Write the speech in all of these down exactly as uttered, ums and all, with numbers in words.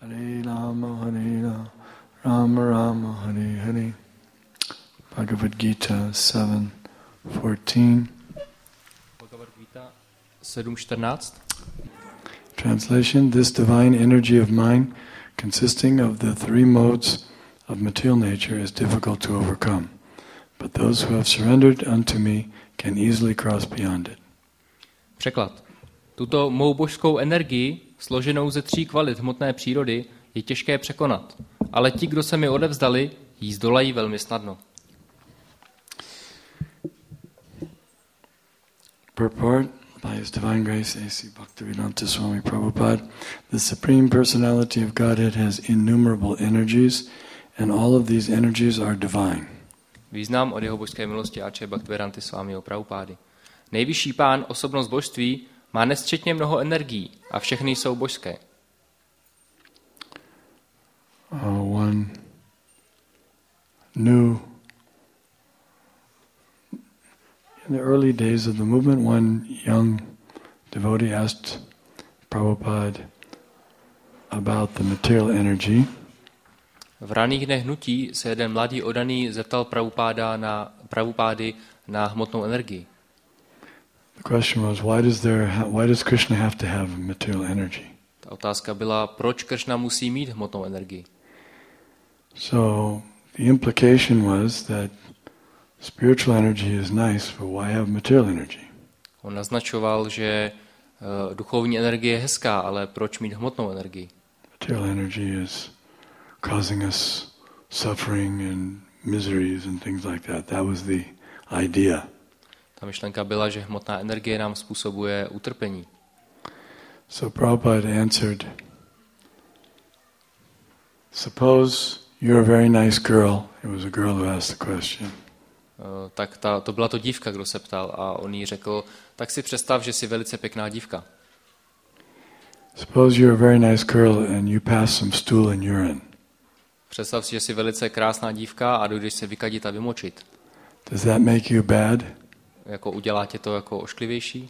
Hare Rama, Hare Rama, Rama Rama, Hare Hare. Bhagavad Gita seven fourteen. Bhagavad Gita seven fourteen. Translation: This divine energy of mine, consisting of the three modes of material nature, is difficult to overcome. But those who have surrendered unto me can easily cross beyond it. Překlad. Tuto mou božskou energii, složenou ze tří kvalit hmotné přírody, je těžké překonat. Ale ti, kdo se mi odevzdali, jí zdolají velmi snadno. Purport by His Divine Grace A C Bhaktivedanta Swami Prabhupada. The Supreme Personality of Godhead has innumerable energies, and all of these energies are divine. Význam od jeho božské milosti A C Bhaktivedanta Swamiho Prabhupády. Nejvyšší pán, osobnost božství, má nesčetně mnoho energií a všechny jsou božské. Uh, one new In the early days of the movement, one young devotee asked Prabhupada about the material energy. V raných dnech hnutí se jeden mladý odaný zeptal Prabhupáda na, Prabhupády na hmotnou energii. The question was, why does there ha- why does Krishna have to have material energy? Ta otázka byla, proč Krishna musí mít hmotnou energii. So the implication was that spiritual energy is nice, but why have material energy? On naznačoval, že uh, duchovní energie je hezká, ale proč mít hmotnou energii? Material energy is causing us suffering and miseries and things like that. That was the idea. Ta myšlenka byla, že hmotná energie nám způsobuje utrpení. So Prabhupada answered, suppose you're a very nice girl. It was a girl who asked the question. Uh, tak ta, to byla to dívka, kdo se ptal, a on jí řekl, tak si představ, že jsi velice pěkná dívka. Suppose you're a very nice girl and you pass some stool and urine. Představ si, že jsi velice krásná dívka a dojdeš se vykadit a vymočit. Does that make you bad? Jako udělá tě to jako ošklivější?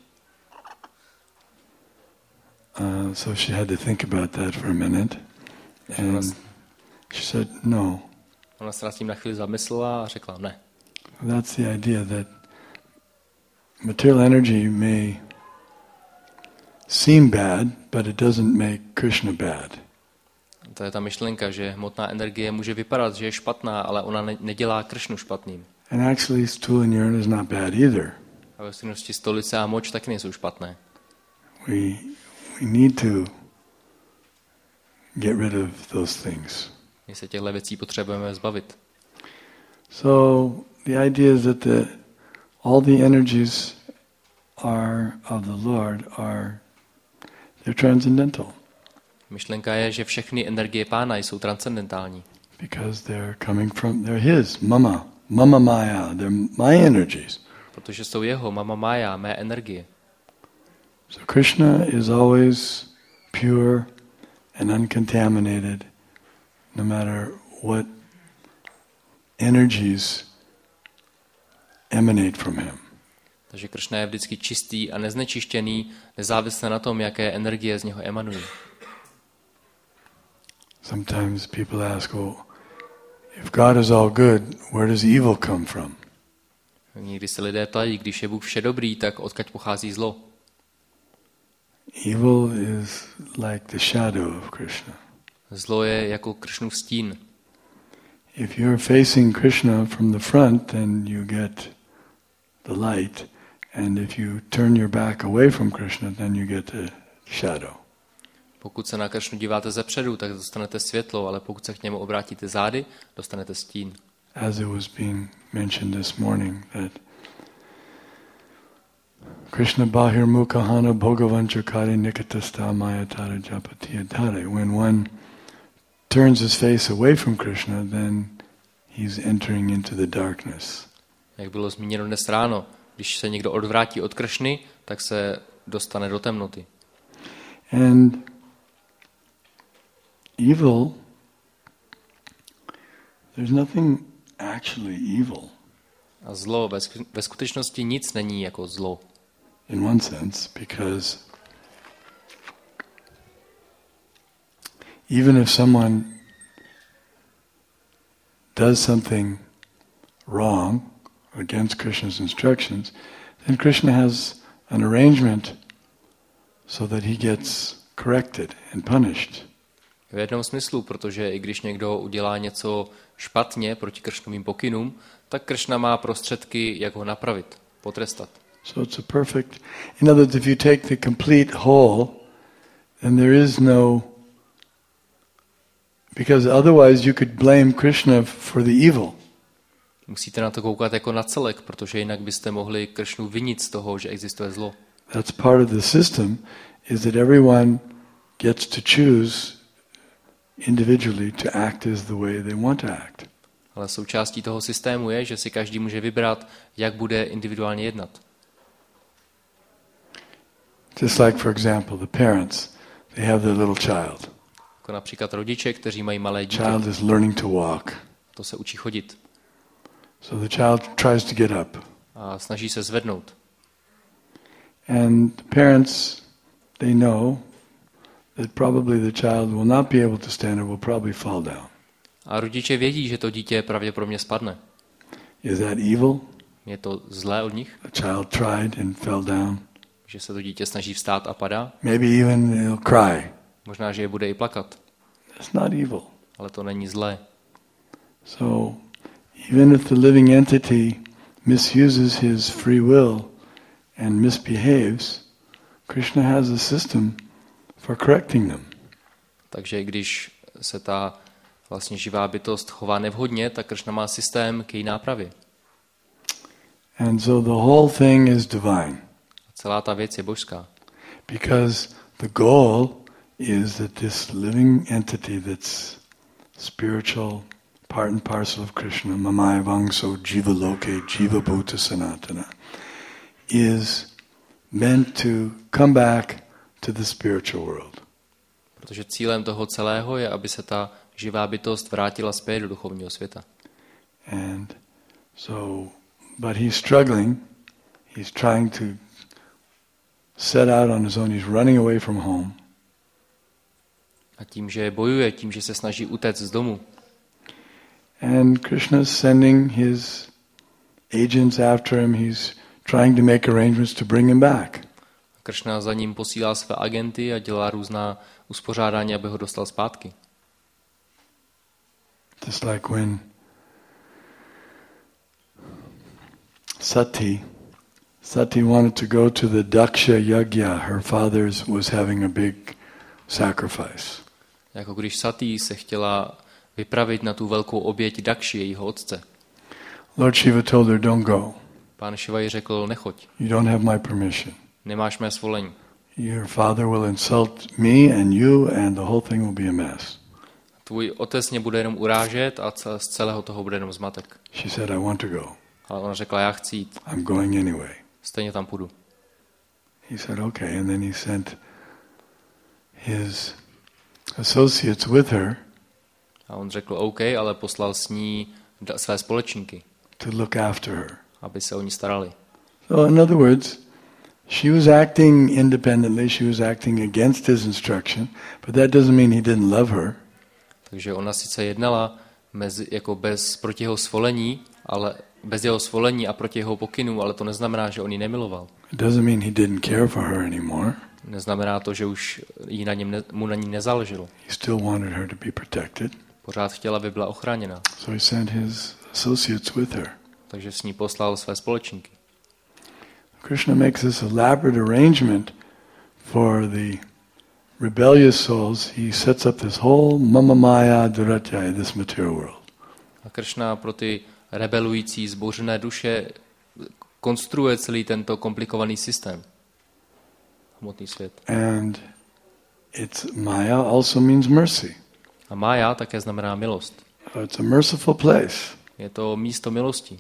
Uh, so she had to think about that for a minute. And she said, no. Ona se nad tím na chvíli zamyslela a řekla ne. That's the idea that material energy may seem bad, but it doesn't make Krishna bad. To je ta myšlenka, že hmotná energie může vypadat, že je špatná, ale ona ne- nedělá Kršnu špatným. And actually stool and urine is not bad either. A ve skutečnosti stolice a moč taky nejsou špatné. We we need to get rid of those things. My se těchto věcí potřebujeme zbavit. So the idea is that the all the energies are of the Lord are they're transcendental. Myšlenka je, že všechny energie Pána jsou transcendentální. Because they're coming from they're his, mama, mama maya, they're my energies. Protože jsou jeho, mama Maya, mé energie. So Krishna is always pure and uncontaminated, no matter what energies emanate from him. Takže Kršna je vždycky čistý a neznečištěný, nezávisle na tom, jaké energie z něho emanují. Sometimes people ask, well, if God is all good, where does evil come from? Někdy se lidé ptají, když je Bůh vše dobrý, tak odkud pochází zlo? Evil is like the shadow of Krishna. Zlo je jako Kršnův stín. If you're facing Krishna from the front, then you get the light, and if you turn your back away from Krishna, then you get the shadow. Pokud se na Kršnu díváte zepředu, tak dostanete světlo, ale pokud se k němu obrátíte zády, dostanete stín. As it was being mentioned this morning, that Krishna bahir mukahana bhogavanchakari nikatasta mayatara japatiyatare. When one turns his face away from Krishna, then he's entering into the darkness. Jak bylo zmíněno dnes ráno, když se někdo odvrátí od Kršny, tak se dostane do temnoty. And evil, there's nothing actually evil. A zlo, ve skutečnosti nic není jako zlo. In one sense, because even if someone does something wrong against Krishna's instructions, then Krishna has an arrangement so that he gets corrected and punished. V jednom smyslu, protože i když někdo udělá něco špatně proti Kršnovým pokynům, tak Kršna má prostředky, jak ho napravit, potrestat. So it's a perfect, in other words, if you take the complete whole, then there is no, because otherwise you could blame Krishna for the evil. Musíte na to koukat jako na celek, protože jinak byste mohli Kršnu vinit z toho, že existuje zlo. That's part of the system, is that everyone gets to choose individually to act as the way they want to act. Ale součástí toho systému je, že si každý může vybrat, jak bude individuálně jednat. Just like, for example, the parents, they have their little child. Jako například rodiče, kteří mají malé dítě. Child is learning to walk. To se učí chodit. So the child tries to get up. A snaží se zvednout. And the parents, they know that probably the child will not be able to stand or will probably fall down. A rodiče vědí, že to dítě pravděpodobně spadne. Is that evil? Je to zlé od nich? A child tried and fell down. Že se to dítě snaží vstát a padá? Maybe even it'll cry. Možná, že je bude i plakat. It's not evil. Ale to není zlé. So, even if the living entity misuses his free will and misbehaves, Krishna has a system for correcting them. Takže když se ta vlastně živá bytost chová nevhodně, tak Kršna má systém k její nápravě. And so the whole thing is divine. A celá ta věc je božská. Because the goal is that this living entity that's spiritual, part and parcel of Krishna, mamaya vangso jiva loke jiva bhuta sanatana, is meant to come back to the spiritual world. Protože cílem toho celého je, aby se ta živá bytost vrátila zpět do duchovního světa. And so, but he's struggling. He's trying to set out on his own. He's running away from home. A tím, že bojuje, tím, že se snaží utéct z domu. And Krishna's sending his agents after him. He's trying to make arrangements to bring him back. Kršna za ním posílá své agenty a dělá různá uspořádání, aby ho dostal zpátky. Just like when Sati, Sati wanted to go to the Daksha Yagya, her father's was having a big sacrifice. Jako když Sati se chtěla vypravit na tu velkou oběť Dakši, jejího otce. Lord Shiva told her, don't go. Pán Šiva jí řekl, nechoď. You don't have my permission. Nemáš mé svolení. Your father will insult me and you and the whole thing will be a mess. Tvůj otec mě bude jenom urážet a z celého toho bude jenom zmatek. She said, I want to go. Ale ona řekla, já chci jít. I'm going anyway. Stejně tam půjdu. He said, okay. And then he sent his associates with her. A on řekl, OK, ale poslal s ní své společníky. To look after her. Aby se o ní starali. So in other words, she was acting independently, she was acting against his instruction, but that doesn't mean he didn't love her. Takže ona sice jednala mezi, jako bez, proti jeho svolení, ale bez jeho svolení a proti jeho pokynům, ale to neznamená, že on ji nemiloval. It doesn't mean he didn't care for her anymore. Neznamená to, že už jí na něm ne, mu na ní nezáleželo. He still wanted her to be protected. Pořád chtěla, aby byla ochráněna. So he sent his associates with her. Takže s ní poslal své společníky. Krishna makes this elaborate arrangement for the rebellious souls. He sets up this whole mama maya duratya, this material world. A Kršna pro ty rebelující, zbouřené duše konstruuje celý tento komplikovaný systém. Hmotný svět. And it's maya also means mercy. A Maya také znamená milost. It's a merciful place. Je to místo milosti.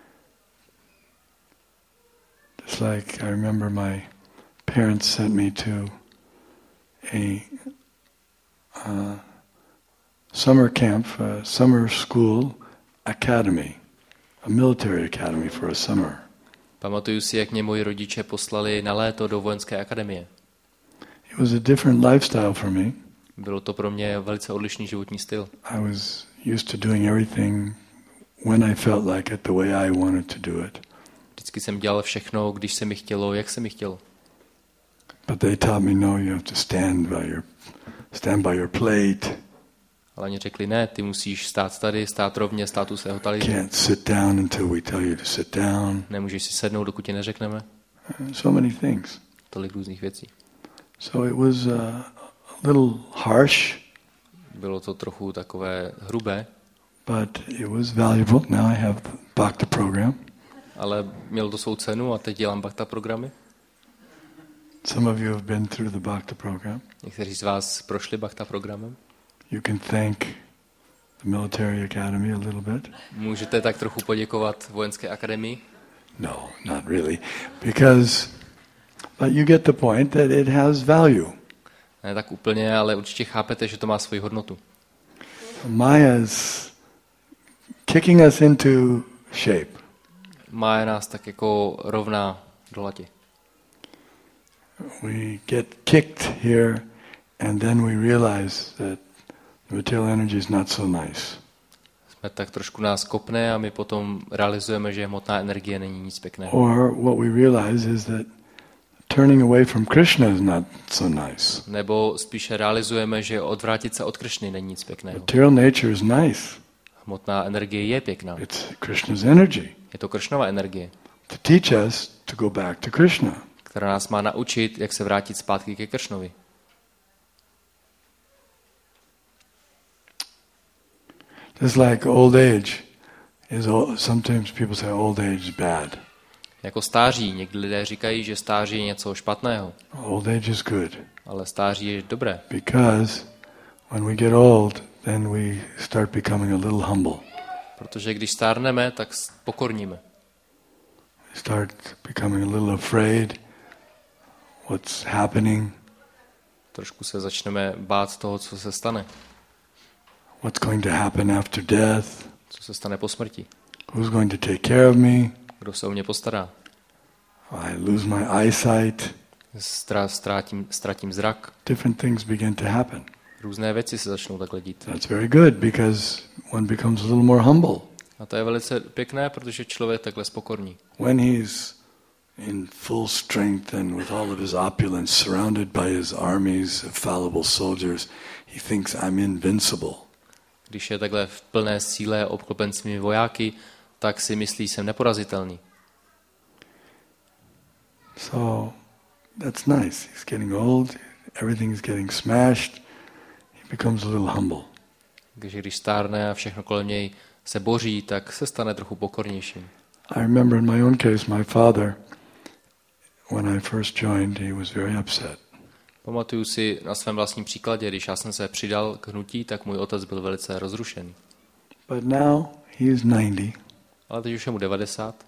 It's like I remember my parents sent me to a uh, summer camp, a summer school academy, a military academy for a summer. Pamatuju si, jak mě moji rodiče poslali na léto do vojenské akademie. It was a different lifestyle for me. Bylo to pro mě velice odlišný životní styl. I was used to doing everything when I felt like it, the way I wanted to do it. Vždycky jsem dělal všechno, když se mi chtělo, jak se mi chtělo. But they taught me, no, you have to stand by your, stand by your plate. Ale oni řekli, ne, ty musíš stát tady, stát rovně, stát u svého talíře. Can't sit down until we tell you to sit down. Nemůžeš si sednout, dokud ti neřekneme. So many things. Tolik různých věcí. So it was uh, a little harsh. Bylo to trochu takové hrubé. But it was valuable. Now I have the Bhakti program. Ale mělo to svou cenu a teď dělám Bhakta programy. Some of you have been through the Bhakti program. Někteří z vás prošli Bhakta programem. You can thank the military academy a little bit. Můžete tak trochu poděkovat vojenské akademii. No, not really. Because, but you get the point that it has value. Ne tak úplně, ale určitě chápete, že to má svoji hodnotu. Maya is kicking us into shape. Mája nás tak jako rovná do lati. We get kicked here and then we realize that the material energy is not so nice. Jsme tak trošku nás kopne a my potom realizujeme, že hmotná energie není nic pěkného. Or what we realize is that turning away from Krishna is not so nice. Nebo spíše realizujeme, že odvrátit se od Krišny není nic pěkného. Material nature is nice. Hmotná energie je pěkná. It's Krishna's energy. Je to Krišnova energie, To teach us to go back to Krishna. která nás má naučit, jak se vrátit zpátky ke Krišnovi. Just like old age is, sometimes people say old age is bad. Jako stáří. Někdy lidé říkají, že stáří je něco špatného. Old age is good. Ale stáří je dobré. Because when we get old, then we start becoming a little humble. Protože když stárneme, tak pokorníme. We start becoming a little afraid what's happening. Trošku se začneme bát toho, co se stane. What's going to happen after death? Co se stane po smrti? Who's going to take care of me? Kdo se o mě postará? I lose my eyesight. Strá, ztrátím, ztratím zrak. Different things begin to happen. Různé věci se začnou takhle dít. That's very good because one becomes a little more humble. A to je velice pěkné, protože člověk takhle spokorní. When he's in full strength and with all of his opulence, surrounded by his armies of fallible soldiers, he thinks I'm invincible. Když je takhle v plné síle obklopen svými vojáky, tak si myslí, jsem neporazitelný. So that's nice. He's getting old, everything's getting smashed. He becomes a little humble. Takže když stárne a všechno kolem něj se boří, tak se stane trochu pokornějším. I remember in my own case, my father, when I first joined, he was very upset. Pamatuju si na svém vlastním příkladě, když já jsem se přidal k hnutí, tak můj otec byl velice rozrušený. But now he is ninety. Ale teď už je mu devadesát.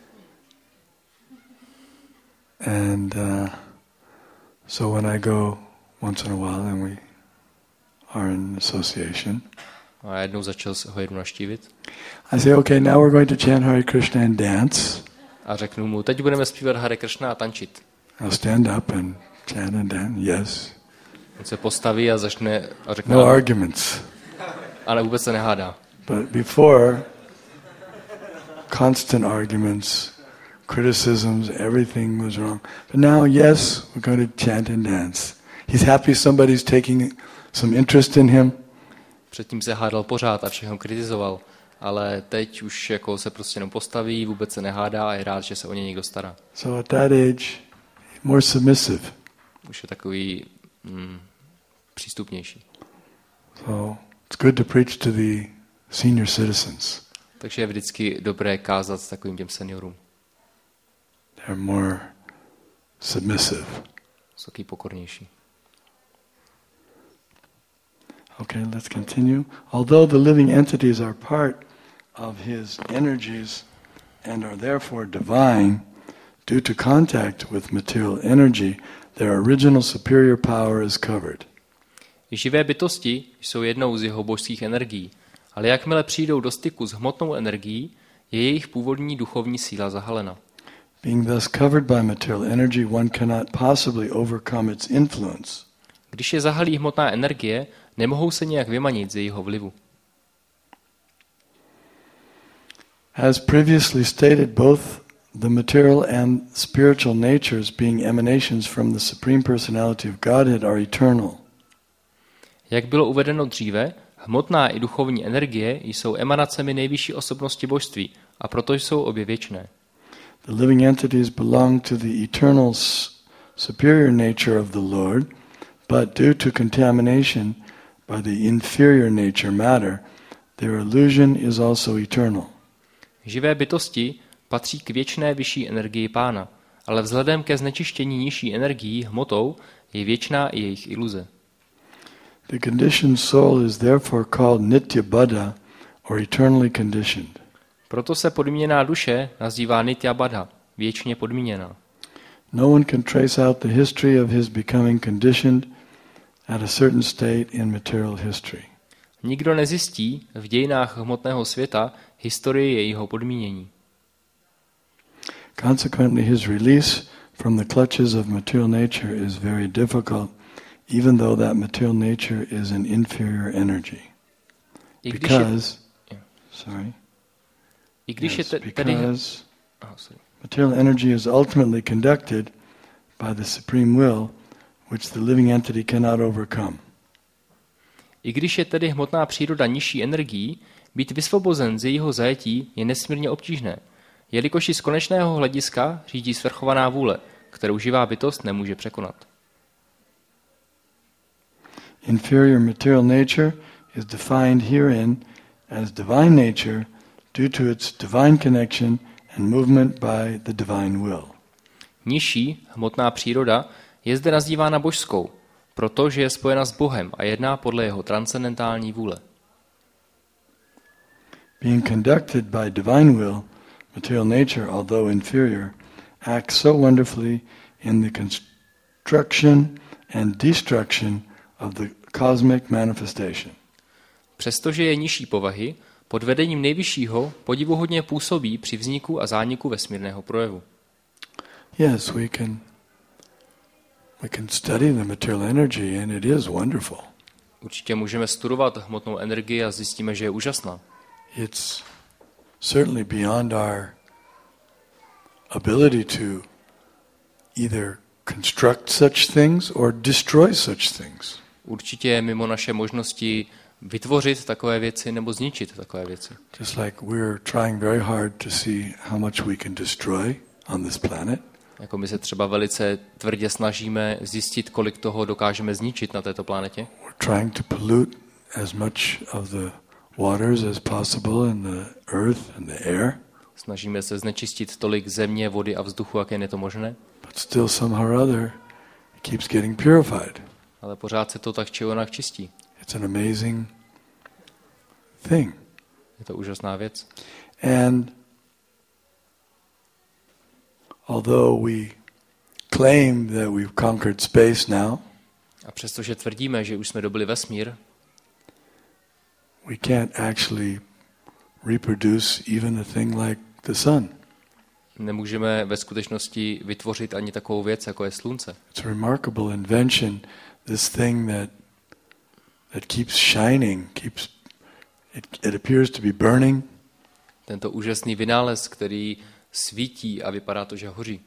And uh, so when I go once in a while and we are in association, a já jednou začal ho jednou navštívit. I say, okay, now we're going to chant Hare Krishna and dance. A řeknu mu, teď budeme zpívat Hare Krishna a tančit. I'll stand up and chant and dance. Yes. On se postaví a začne a řekne, no arguments. Ale vůbec se nehádá. But before, constant arguments, criticisms, everything was wrong. But now, yes, we're going to chant and dance. He's happy somebody's taking some interest in him. Předtím se hádal pořád a všechno kritizoval, ale teď už jako se prostě jenom postaví, vůbec se nehádá a je rád, že se o ně někdo stará. So at that age, more submissive. Už je takový mm, přístupnější. So it's good to preach to the senior citizens. Takže je vždycky dobré kázat s takovým těm seniorům. They're more submissive. Jsou taky pokornější. Okay, let's continue. Although the living entities are part of his energies and are therefore divine, due to contact with material energy, their original superior power is covered. Živé bytosti jsou jednou z jeho božských energií, ale jakmile přijdou do styku s hmotnou energií, je jejich původní duchovní síla zahalena. Being thus covered by material energy, one cannot possibly overcome its influence. Když je zahalí hmotná energie, nemohou se nějak vymanit z jejího vlivu. As previously stated, both the material and spiritual natures, being emanations from the Supreme Personality of Godhead, are eternal. Jak bylo uvedeno dříve, hmotná i duchovní energie jsou emanacemi nejvyšší osobnosti božství a proto jsou obě věčné. The living entities belong to the eternal superior nature of the Lord, but due to contamination by the inferior nature matter, their illusion is also eternal. Živé bytosti patří k věčné vyšší energii Pána, ale vzhledem ke znečištění nižší energií hmotou je věčná i jejich iluze. The conditioned soul is therefore called Nitya Baddha, or eternally conditioned. Proto se podmíněná duše nazývá Nitya Baddha, věčně podmíněná. No one can trace out the history of his becoming conditioned at a certain state in material history. Nikdo nezjistí v dějinách hmotného světa historii jejího podmínění. Consequently, his release from the clutches of material nature is very difficult, even though that material nature is an inferior energy. I když Because, je, sorry, I když yes, je te, tedy... because Oh, sorry. material energy is ultimately conducted by the supreme will, which the living entity cannot overcome. I když je tedy hmotná příroda nižší energií, být vysvobozen z jejího zajetí je nesmírně obtížné, jelikož i z konečného hlediska řídí svrchovaná vůle, kterou živá bytost nemůže překonat. Inferior material nature is defined herein as divine nature due to its divine connection and movement by the divine will. Nižší hmotná příroda je zde nazývána božskou, protože je spojena s Bohem a jedná podle jeho transcendentální vůle. Being conducted by divine will, material nature, although inferior, acts so wonderfully in the construction and destruction of the cosmic manifestation. Přestože je nižší povahy, pod vedením nejvyššího podivuhodně působí při vzniku a zániku vesmírného projevu. Yes, we can we can study the material energy and it is wonderful. Určitě můžeme studovat hmotnou energii a zjistíme, že je úžasná. It's certainly beyond our ability to either construct such things or destroy such things. Určitě je mimo naše možnosti vytvořit takové věci nebo zničit takové věci. Just like we're trying very hard to see how much we can destroy on this planet. Jako my se třeba velice tvrdě snažíme zjistit, kolik toho dokážeme zničit na této planetě. We're trying to pollute as much of the waters as possible in the earth and the air. Snažíme se znečistit tolik země, vody a vzduchu, jak jen je to možné. But still somehow or other it keeps getting purified. Ale pořád se to tak či onak čistí. It's an amazing thing. Je to úžasná věc. And although we claim that we've conquered space now, A přestože tvrdíme, že už jsme dobili vesmír, we can't actually reproduce even a thing like the sun. nemůžeme ve skutečnosti vytvořit ani takovou věc, jako je slunce. It's a remarkable invention, this thing that that keeps shining, keeps it, it appears to be burning. Tento úžasný vynález, který svítí a vypadá to, že hoří.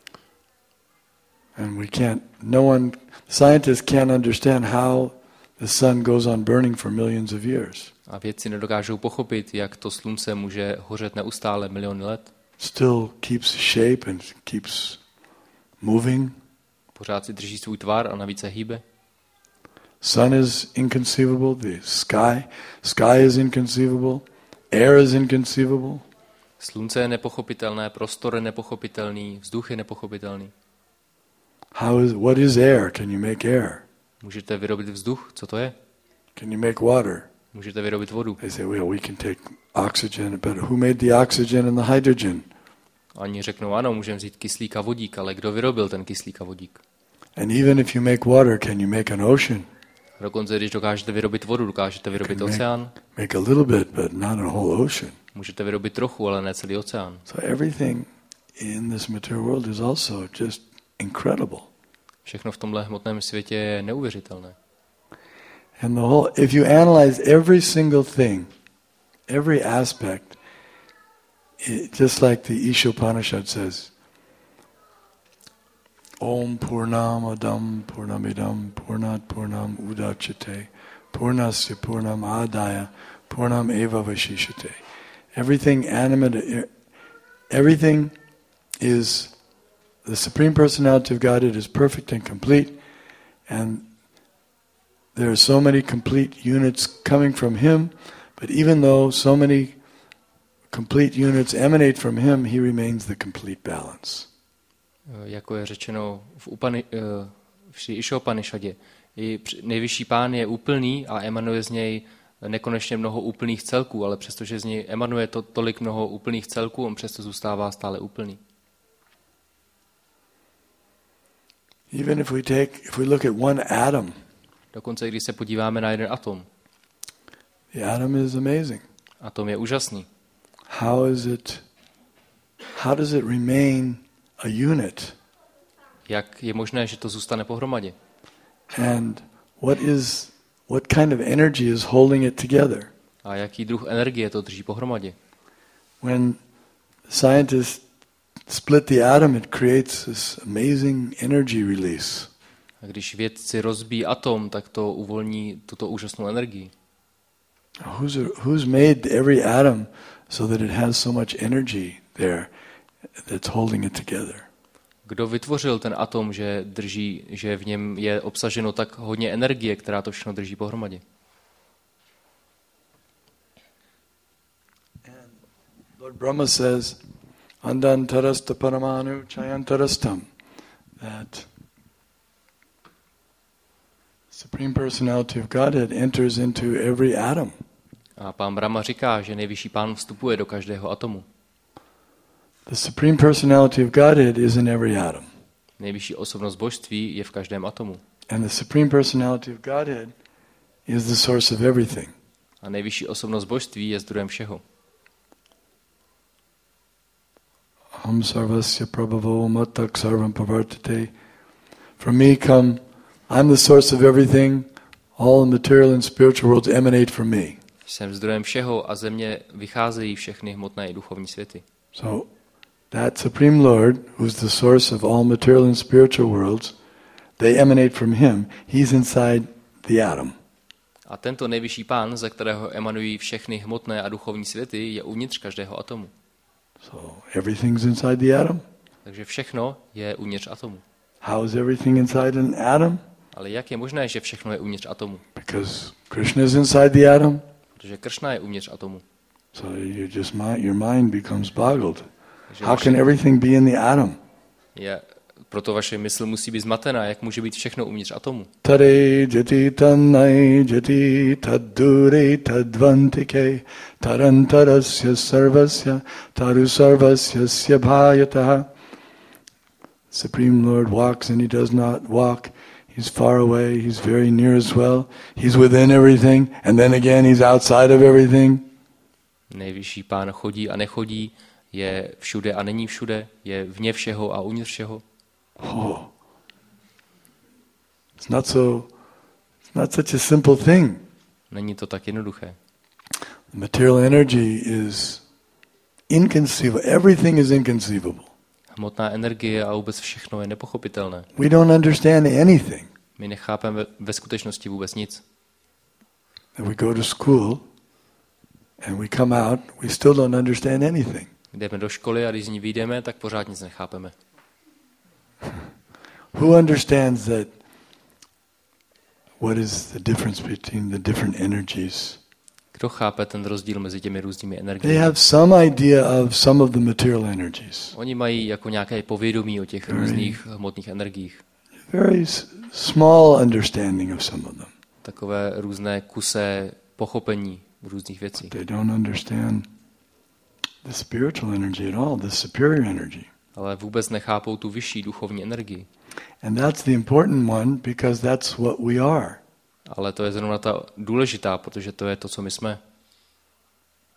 And we can't, no one, scientists can't understand how the sun goes on burning for millions of years. A vědci nedokážou pochopit, jak to slunce může hořet neustále miliony let. Still keeps shape and keeps moving. Pořád si drží svůj tvar a navíc se hýbe. Sun is inconceivable, the sky, sky is inconceivable, air is inconceivable. Slunce je nepochopitelné, prostor je nepochopitelný, vzduch je nepochopitelný. How is, what is air? Can you make air? Můžete vyrobit vzduch? Co to je? Can you make water? Můžete vyrobit vodu. They say, well, we can take oxygen, but who made the oxygen and the hydrogen? Oni řeknou, ano, můžeme vzít kyslík a vodík, ale kdo vyrobil ten kyslík a vodík? And even if you make water, can you make an ocean? Dokonce, když dokážete vyrobit vodu, dokážete vyrobit Can make- oceán. Make a little bit, but not a whole ocean. Můžete vyrobit trochu, ale ne celý oceán. So everything in this material world is also just incredible. Všechno v tomhle hmotném světě je neuvěřitelné. And the whole, if you analyze every single thing, every aspect, it, just like the Ishopanishad says, Om Purnamadam Purnamidam Purnat Purnam Udachate Purnasya Purnam Adaya Purnam Eva Vashishate. Everything animate, everything is, the Supreme Personality of Godhead is perfect and complete, and there are so many complete units coming from Him, but even though so many complete units emanate from Him, He remains the complete balance. Jako je řečeno v, Upani, v Išopanishadě, i nejvyšší pán je úplný a emanuje z něj nekonečně mnoho úplných celků, ale přestože z něj emanuje to, tolik mnoho úplných celků, on přesto zůstává stále úplný. Even if we take, if we look at one atom, dokonce když se podíváme na jeden atom. The atom is amazing. Atom je úžasný. How is it, how does it remain a unit? Jak je možné, že to zůstane pohromadě? And what is, what kind of energy is holding it together? A jaký druh energie to drží pohromadě? When scientists split the atom, it creates this amazing energy release. A když vědci rozbíjí atom, tak to uvolní tuto úžasnou energii. Who's, who's made every atom so that it has so much energy there that's holding it together? Kdo vytvořil ten atom, že drží, že v něm je obsaženo tak hodně energie, která to všechno drží pohromadě? And Lord Brahma says, Andantarasta paramanu chayantarastam, that Supreme Personality of Godhead enters into every atom. A pán Brahma říká, že nejvyšší pán vstupuje do každého atomu. The Supreme Personality of Godhead is in every atom. Nejvyšší osobnost božství je v každém atomu. And the Supreme Personality of Godhead is the source of everything. A nejvyšší osobnost božství je zdrojem všeho. Aham sarvasya prabhavo mattak sarvam pavartate. From me come, I'm the source of everything. All material and spiritual worlds emanate from me. Jsem zdrojem všeho a ze mě vycházejí všechny hmotné i duchovní světy. So that Supreme Lord, who's the source of all material and spiritual worlds, they emanate from Him. He's inside the atom. A tento nejvyšší pán, ze kterého emanují všechny hmotné a duchovní světy, je uvnitř každého atomu. So everything's inside the atom. Takže všechno je uvnitř atomu. How is everything inside an atom? Ale jak je možné, že všechno je uvnitř atomu? Because Krishna is inside the atom. Protože Kršna je uvnitř atomu. So you just your mind becomes boggled. Takže How can everything be in the atom? Je, proto vaše mysl musí být zmatená, jak může být všechno uvnitř atomu. Tare jati tannai jati taddure tadvantike tarantarasya sarvasya taru sarvasya syabhayataha. Supreme Lord walks and He does not walk. He's far away, He's very near as well. He's within everything, and then again He's outside of everything. Nejvyšší pán chodí a nechodí, je všude a není všude, je vně všeho a uvnitř všeho. Oh. It's not so, it's not such a simple thing. Není to tak jednoduché. The material energy is inconceivable. Everything is inconceivable. Hmotná energie a vůbec všechno je nepochopitelné. We don't understand anything. My nechápeme ve skutečnosti vůbec nic. And we go to school and we come out, we still don't understand anything. Jdeme do školy a když z ní vyjdeme, tak pořád nic nechápeme. Who understands that? What is the difference between the different energies? Kdo chápe ten rozdíl mezi těmi různými They energiemi? have some idea of some of the material energies. Oni mají jako nějaké povědomí o těch různých hmotných energiích. Very small understanding of some of them. Takové různé kusé pochopení různých věcí. They don't understand the spiritual energy at all, the superior energy. Ale vůbec nechápou tu vyšší duchovní energii. And that's the important one because that's what we are. Ale to je zrovna ta důležitá, protože to je to, co my jsme.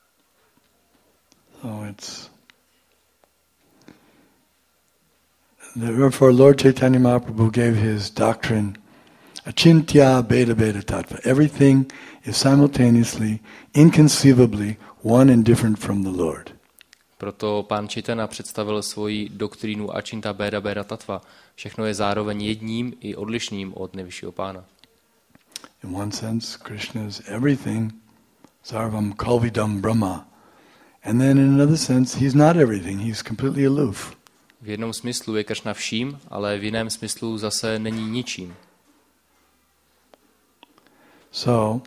So it's Therefore Lord Chaitanya Mahaprabhu gave his doctrine, Achintya Beda Beda Tattva. Everything is simultaneously, inconceivably one and different from the Lord. Proto pán Chaitanya představil svoji doktrínu Achinta Beda Beda Tattva. Všechno je zároveň jedním i odlišným od nejvyššího pána. In one sense, Krishna is everything, sarvam kalvidam brahma. And then in another sense, he's not everything, he's completely aloof. V jednom smyslu je Kršna vším, ale v jiném smyslu zase není ničím. So,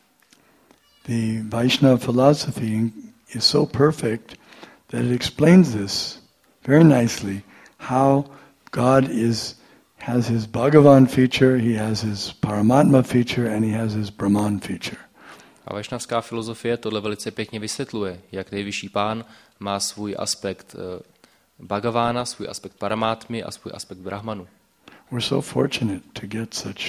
the Vaishnava philosophy is so perfect that it explains this very nicely, how God is has his Bhagavan feature, he has his Paramatma feature, and he has his Brahman feature. A vašnavská filozofie tohle velice pěkně vysvětluje, jak nejvyšší pán má svůj aspekt uh, Bhagavána, svůj aspekt Paramátmy a svůj aspekt Brahmanu. We're so fortunate to get such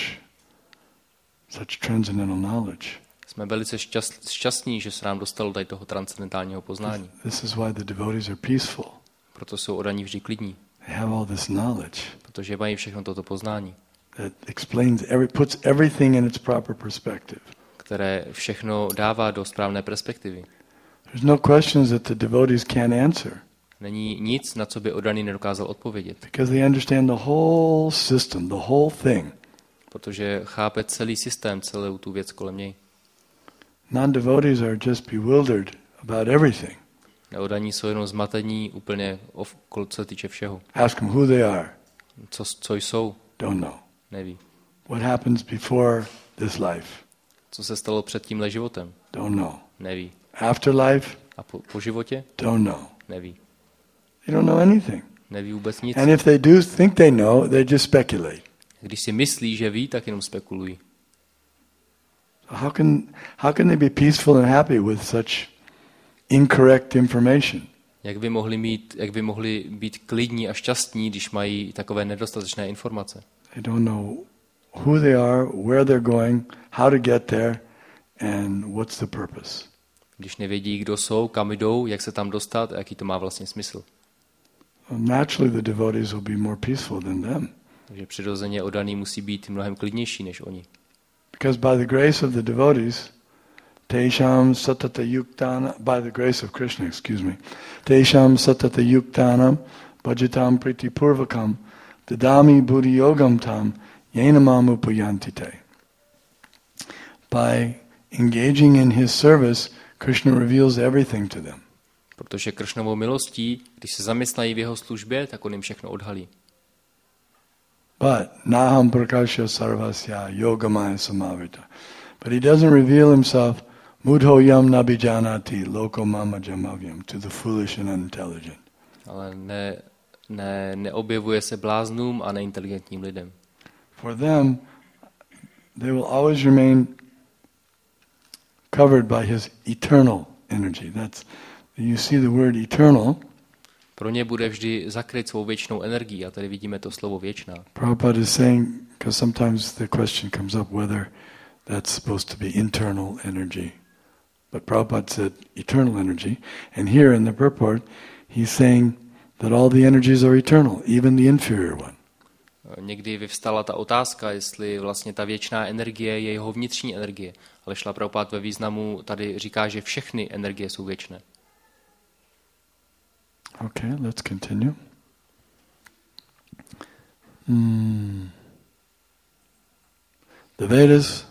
such transcendental knowledge. Jsme velice šťast, šťastní, že se nám dostalo tady toho transcendentálního poznání. This is why the devotees are peaceful. Proto jsou oddaní vždy klidní. They have all this knowledge. Protože mají všechno toto poznání. That explains every, puts everything in its proper perspective. Které všechno dává do správné perspektivy. There's no questions that the devotees can't answer. Není nic, na co by oddaný nedokázal odpovědět. Because they understand the whole system, the whole thing. Protože chápe celý systém, celou tu věc kolem něj. Non-devotees are just bewildered about everything. Neoddaní jsou jenom zmatení úplně, co se týče všeho. Ask them who they are. Co, co jsou? Don't know. Neví. What happens before this life? Co se stalo před tímhle životem? Don't know. Neví. Afterlife? A po, po životě? Don't know. Neví. They don't know anything. Neví vůbec nic. And if they do think they know, they just speculate. Když si myslí, že ví, tak jenom spekulují. How can how can they be peaceful and happy with such incorrect information? Jak by mohli mít, jak by mohli být klidní a šťastní, když mají takové nedostatečné informace? They don't know who they are, where they're going, how to get there, and what's the purpose. Když nevědí, kdo jsou, kam jdou, jak se tam dostat a jaký to má vlastně smysl. Naturally the devotees will be more peaceful than them. Takže přirozeně oddaný musí být mnohem klidnější než oni. Because by the grace of the devotees, Tesham satata yuktana, by the grace of Krishna, excuse me, Tesham satata yuktanam, bhajatam priti purvakam, dadami buddhi yogam tam, yenamam upayantite. By engaging in his service, Krishna reveals everything to them. Protože Kršnovou milostí, když se zaměstnají v jeho službě, tak on jim všechno odhalí. But naham prakasha sarvasya yogamaya samavita. But he doesn't reveal himself mudho yam nabijanati loko mama jamavyam to the foolish and unintelligent. Ale ne, ne, neobjevuje se bláznům a neinteligentním lidem. For them, they will always remain covered by his eternal energy. That's, you see the word eternal. Pro ně bude vždy zakryt svou věčnou energii a tady vidíme to slovo věčná. Prabhupada is saying, because sometimes the question comes up whether that's supposed to be internal energy. But Prabhupada said eternal energy, and here in the purport he's saying that all the energies are eternal, even the inferior one. Někdy vyvstala ta otázka, jestli vlastně ta věčná energie je jeho vnitřní energie, ale Šla Prabhupada ve významu tady říká, že všechny energie jsou věčné. Okay, let's continue. Hmm. The Vedas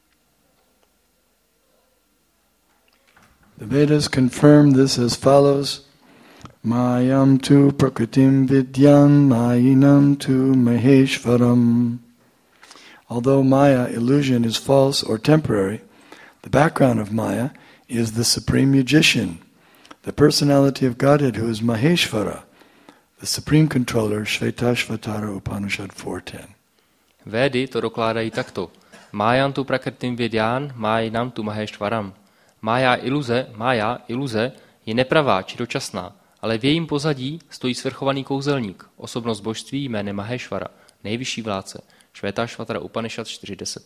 The Vedas confirm this as follows. Mayam tu prakritim vidyam mayinam tu maheshvaram. Although Maya illusion is false or temporary, the background of Maya is the supreme magician, the personality of Godhead who is Maheshvara, the supreme controller, Shvetashvatara Upanishad four ten. Védy to dokládají takto. Májam tu prakritim vidyam mayinam tu maheshvaram. Mája iluze, Mája iluze je nepravá či dočasná, ale v jejím pozadí stojí svrchovaný kouzelník, osobnost božství jménem Maheshvara, nejvyšší vládce, Shvetashvatara Upanishad four ten.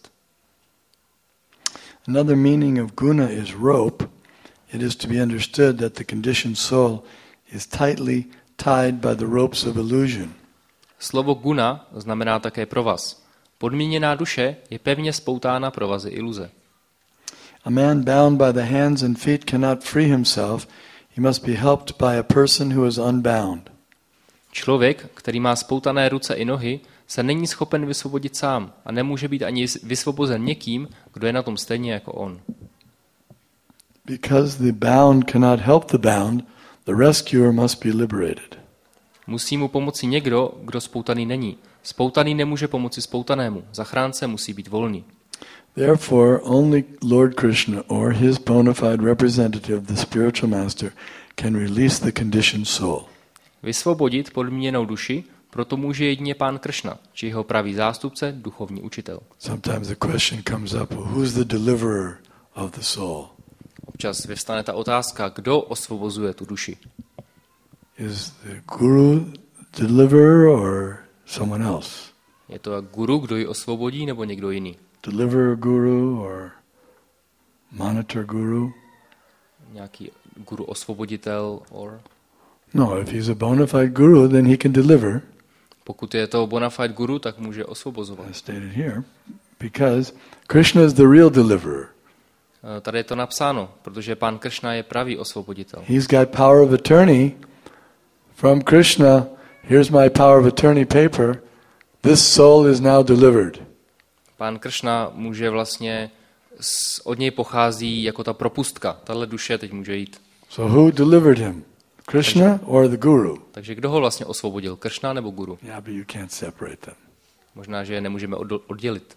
Another meaning of guna is rope. It is to be understood that the conditioned soul is tightly tied by the ropes of illusion. Slovo guna znamená také provaz. Podmíněná duše je pevně spoutána provazy iluze. A man bound by the hands and feet cannot free himself. He must be helped by a person who is unbound. Člověk, který má spoutané ruce i nohy, se není schopen vysvobodit sám a nemůže být ani vysvobozen někým, kdo je na tom stejně jako on. Because the bound cannot help the bound, the rescuer must be liberated. Musí mu pomoci někdo, kdo spoutaný není. Spoutaný nemůže pomoci spoutanému. Zachránce musí být volný. Therefore, only Lord Krishna or his bona fide representative, the spiritual master, can release the conditioned soul. Vysvobodit podmíněnou duši proto může jedině Pán Kršna, či jeho pravý zástupce, duchovní učitel. Sometimes the question comes up, who's the deliverer of the soul? Občas vyvstane ta otázka, kdo osvobozuje tu duši. Is the guru deliverer or someone else? Je to guru, kdo ji osvobodí, nebo někdo jiný? Deliverer guru or monitor guru? Nějaký guru osvoboditel or... No, if he's a bona fide guru, then he can deliver. Pokud je to bona fide guru, tak může osvobozovat. As stated here, because Krishna is the real deliverer. Tady je to napsáno, protože Pán Kršna je pravý osvoboditel. He's got power of attorney from Krishna. Here's my power of attorney paper. This soul is now delivered. Pán Kršna může vlastně, od něj pochází jako ta propustka. Tahle duše teď může jít. So who delivered him? Krishna or the guru? Takže kdo ho vlastně osvobodil? Kršna nebo guru? Yeah, but you can't separate them. Možná, že je nemůžeme oddělit.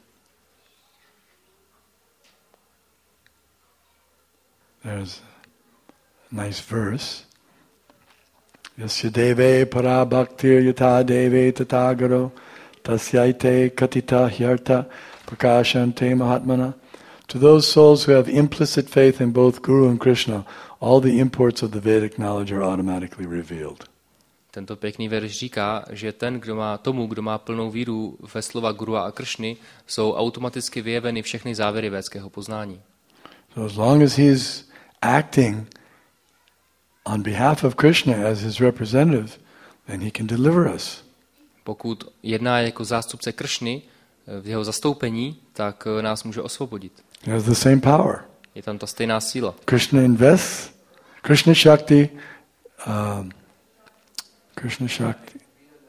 There's a nice verse. Yasya deve para bhaktir yata deve tatagaro tasyaite katita hyarta prakashante mahatmana. To those souls who have implicit faith in both Guru and Krishna, all the imports of the Vedic knowledge are automatically revealed. Tento pěkný verš říká, že ten, kdo má tomu, kdo má plnou víru ve slova Guru a Kršny, jsou automaticky vyjeveny všechny závěry védského poznání. So as long as he's acting on behalf of Krishna as his representative, then he can deliver us. Pokud jedná jako zástupce Kršny v jeho zastoupení, tak nás může osvobodit. He has the same power. Je tam ta stejná síla. Krishna invests, Krishna Shakti, um, Krishna Shakti,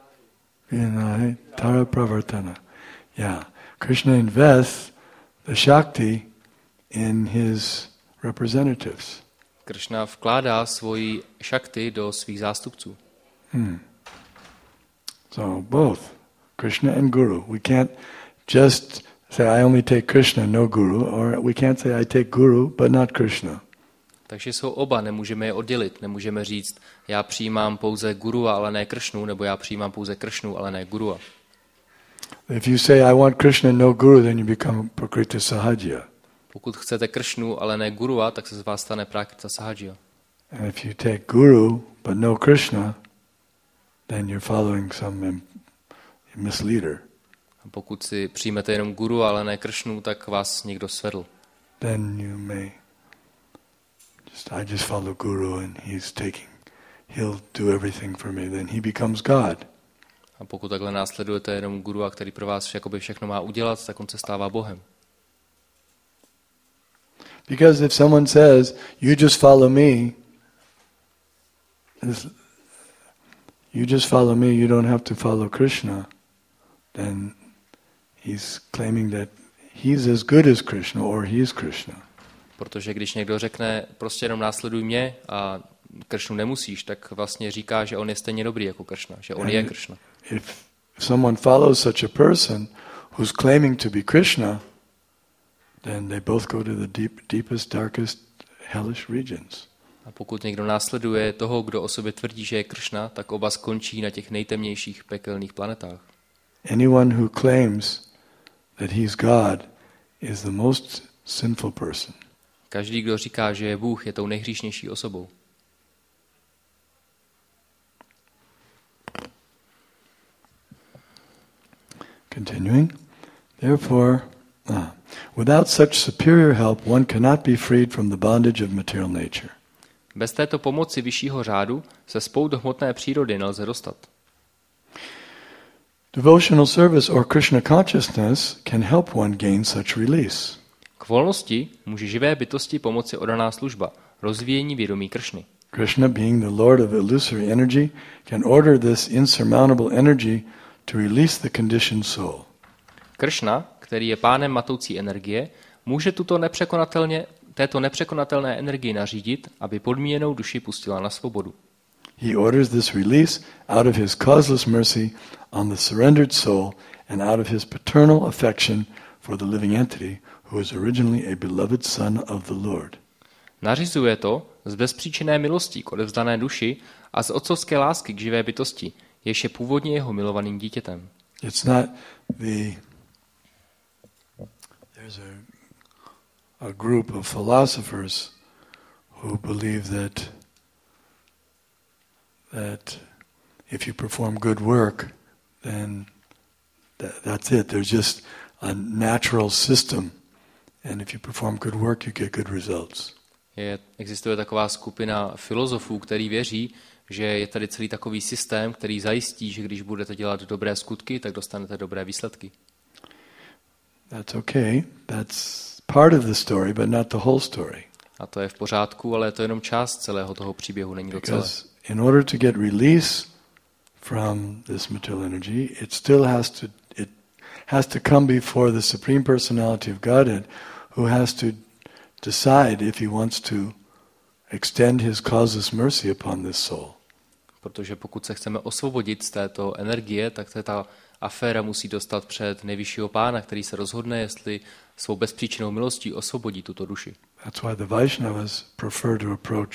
in Tara Pravartana. Yeah, Krishna invests the Shakti in his representatives. Kršna vkládá svoji šakti do svých zástupců. Hmm. So both, Krishna and Guru. We can't just say I only take Krishna, no Guru, or we can't say I take Guru, but not Krishna. Takže jsou oba, nemůžeme je oddělit. Nemůžeme říct, já přijímám pouze Guru, ale ne Kršnu, nebo já přijímám pouze Kršnu, ale ne Guru. If you say I want Krishna, no Guru, then you become Prakriti Sahajya. Pokud chcete Kršnu, ale ne Gurua, tak se z vás stane Prakrita Sahajya. And if you take Guru, but no Krishna, then you're following some misleader. A pokud si přijmete jenom Guru, ale ne Kršnu, tak vás někdo svedl. Then you may just, I just follow Guru and he's taking, he'll do everything for me, then he becomes God. A pokud takhle následujete jenom Gurua, který pro vás jakoby všechno má udělat, tak on se stává Bohem. Because if someone says, you just follow me, you just follow me, you don't have to follow Krishna, then he's claiming that he's as good as Krishna or he's Krishna. Protože když někdo řekne, prostě jenom následuj mě a Kršnu nemusíš, tak vlastně říká, že on je stejně dobrý jako Kršna, že on And je Kršna. If someone follows such a person who's claiming to be Krishna, then they both go to the deep, deepest, darkest, hellish regions. A pokud někdo následuje toho, kdo o sobě tvrdí, že je Kršna, tak oba skončí na těch nejtemnějších pekelných planetách. Anyone who claims that he's God is the most sinful person. Každý, kdo říká, že je Bůh, je tou nejhříšnější osobou. Continuing, therefore, ah, without such superior help, one cannot be freed from the bondage of material nature. Bez této pomoci vyššího řádu se z pout hmotné přírody nelze dostat. Devotional service or Krishna consciousness can help one gain such release. K volnosti může živé bytosti pomoci oddaná služba, rozvíjení vědomí Kršny. Krishna, being the Lord of illusory energy, can order this insurmountable energy to release the conditioned soul. Kršna, který je pánem matoucí energie, může tuto nepřekonatelně, této nepřekonatelné energii nařídit, aby podmíněnou duši pustila na svobodu. He orders this release out of his causeless mercy on the surrendered soul and out of his paternal affection for the living entity who was originally a beloved son of the Lord. Nařizuje to z bezpříčinné milosti k odevzdané duši a z otcovské lásky k živé bytosti, jež je původně jeho milovaným dítětem. It's not the there's a a group of philosophers who believe that that if you perform good work, then that, that's it. There's just a natural system, and if you perform good work, you get good results. Je, existuje taková skupina filozofů, který věří, že je tady celý takový systém, který zajistí, že když budete dělat dobré skutky, tak dostanete dobré výsledky. That's okay. That's part of the story, but not the whole story. A to je v pořádku, ale to je jenom část celého toho příběhu, není to celé. Because in order to get release from this material energy, it still has to it has to come before the Supreme Personality of Godhead, who has to decide if he wants to extend his causeless mercy upon this soul. Protože pokud se chceme osvobodit z této energie, tak to ta aféra musí dostat před nejvyššího pána, který se rozhodne, jestli svou bezpříčinnou milostí osvobodí tuto duši. That's why the Vaishnavas prefer to approach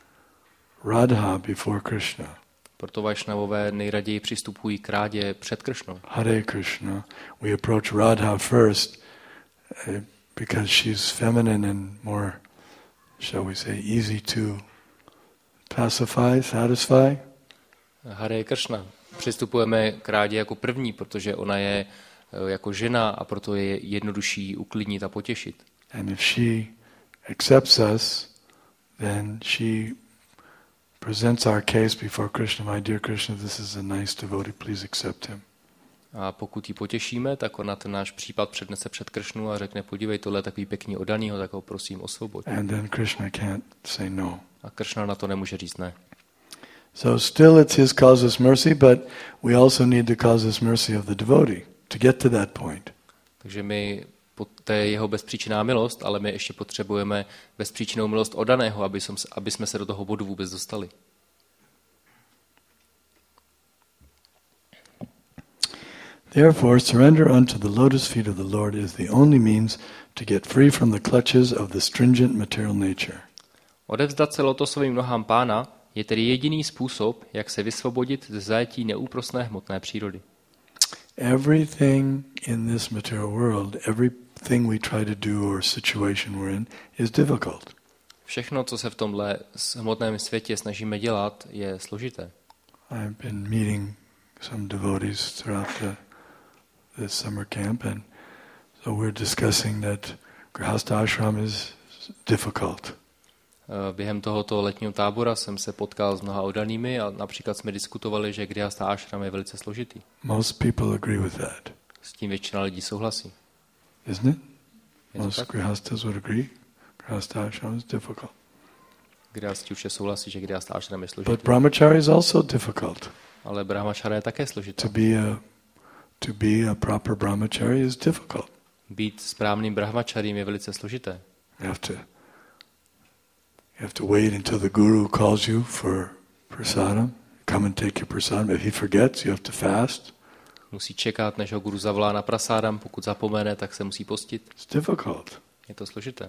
Radha before Krishna. Proto Vaishnavové nejraději přistupují k Rádě před Kršnou. Hare Krishna. We approach Radha first uh, because she's feminine and more, shall we say, easy to pacify, satisfy. Hare Kršna. Přistupujeme k Rádě jako první, protože ona je jako žena a proto je jednodušší uklidnit a potěšit. And if she accepts us, then she presents our case before Krishna. My dear Krishna, this is a nice devotee, please accept him. A pokud ji potěšíme, tak ona ten náš případ přednese před Kršnu a řekne, podívej, tohle je takový pěkný oddanýho, tak ho prosím osvoboď. And then Krishna can't say no. A Kršna na to nemůže říct ne. So still it's his causeless mercy, but we also need the causeless mercy of the devotee to get to that point. Takže my, to je jeho bezpříčinná milost, ale my ještě potřebujeme bezpříčinnou milost oddaného, aby, som, aby jsme se do toho bodu vůbec dostali. Therefore, surrender unto the lotus feet of the Lord is the only means to get free from the clutches of the stringent material nature. Odevzdat se lotosovým nohám pána je tedy jediný způsob, jak se vysvobodit ze zajetí neúprosné hmotné přírody. Everything in this material world, everything we try to do or situation we're in is difficult. Všechno, co se v tomhle hmotném světě snažíme dělat, je složité. I've been meeting some devotees throughout the this summer camp, and so we're discussing that Grihastha ashram is difficult. Během tohoto letního tábora jsem se potkal s mnoha oddanými a například jsme diskutovali, že Grihastha ashram je velice složitý. Most people agree with that. S tím většina lidí souhlasí. Isn't it? Most Grihasthas would agree. Grihastha ashram is difficult. Grihastha určitě souhlasí, že Grihastha ashram je složitý. But brahmacharya is also difficult. Ale brahmacharya je také složitý. To be a to be a proper brahmachari is difficult. Být správným brahmacharím je velice složité. You have to You have to wait until the guru calls you for prasadam. Come and take your prasadam. If he forgets, you have to fast. Musí čekat, než ho guru zavolá na prasádam. Pokud zapomene, tak se musí postit. It's difficult. Je to složité.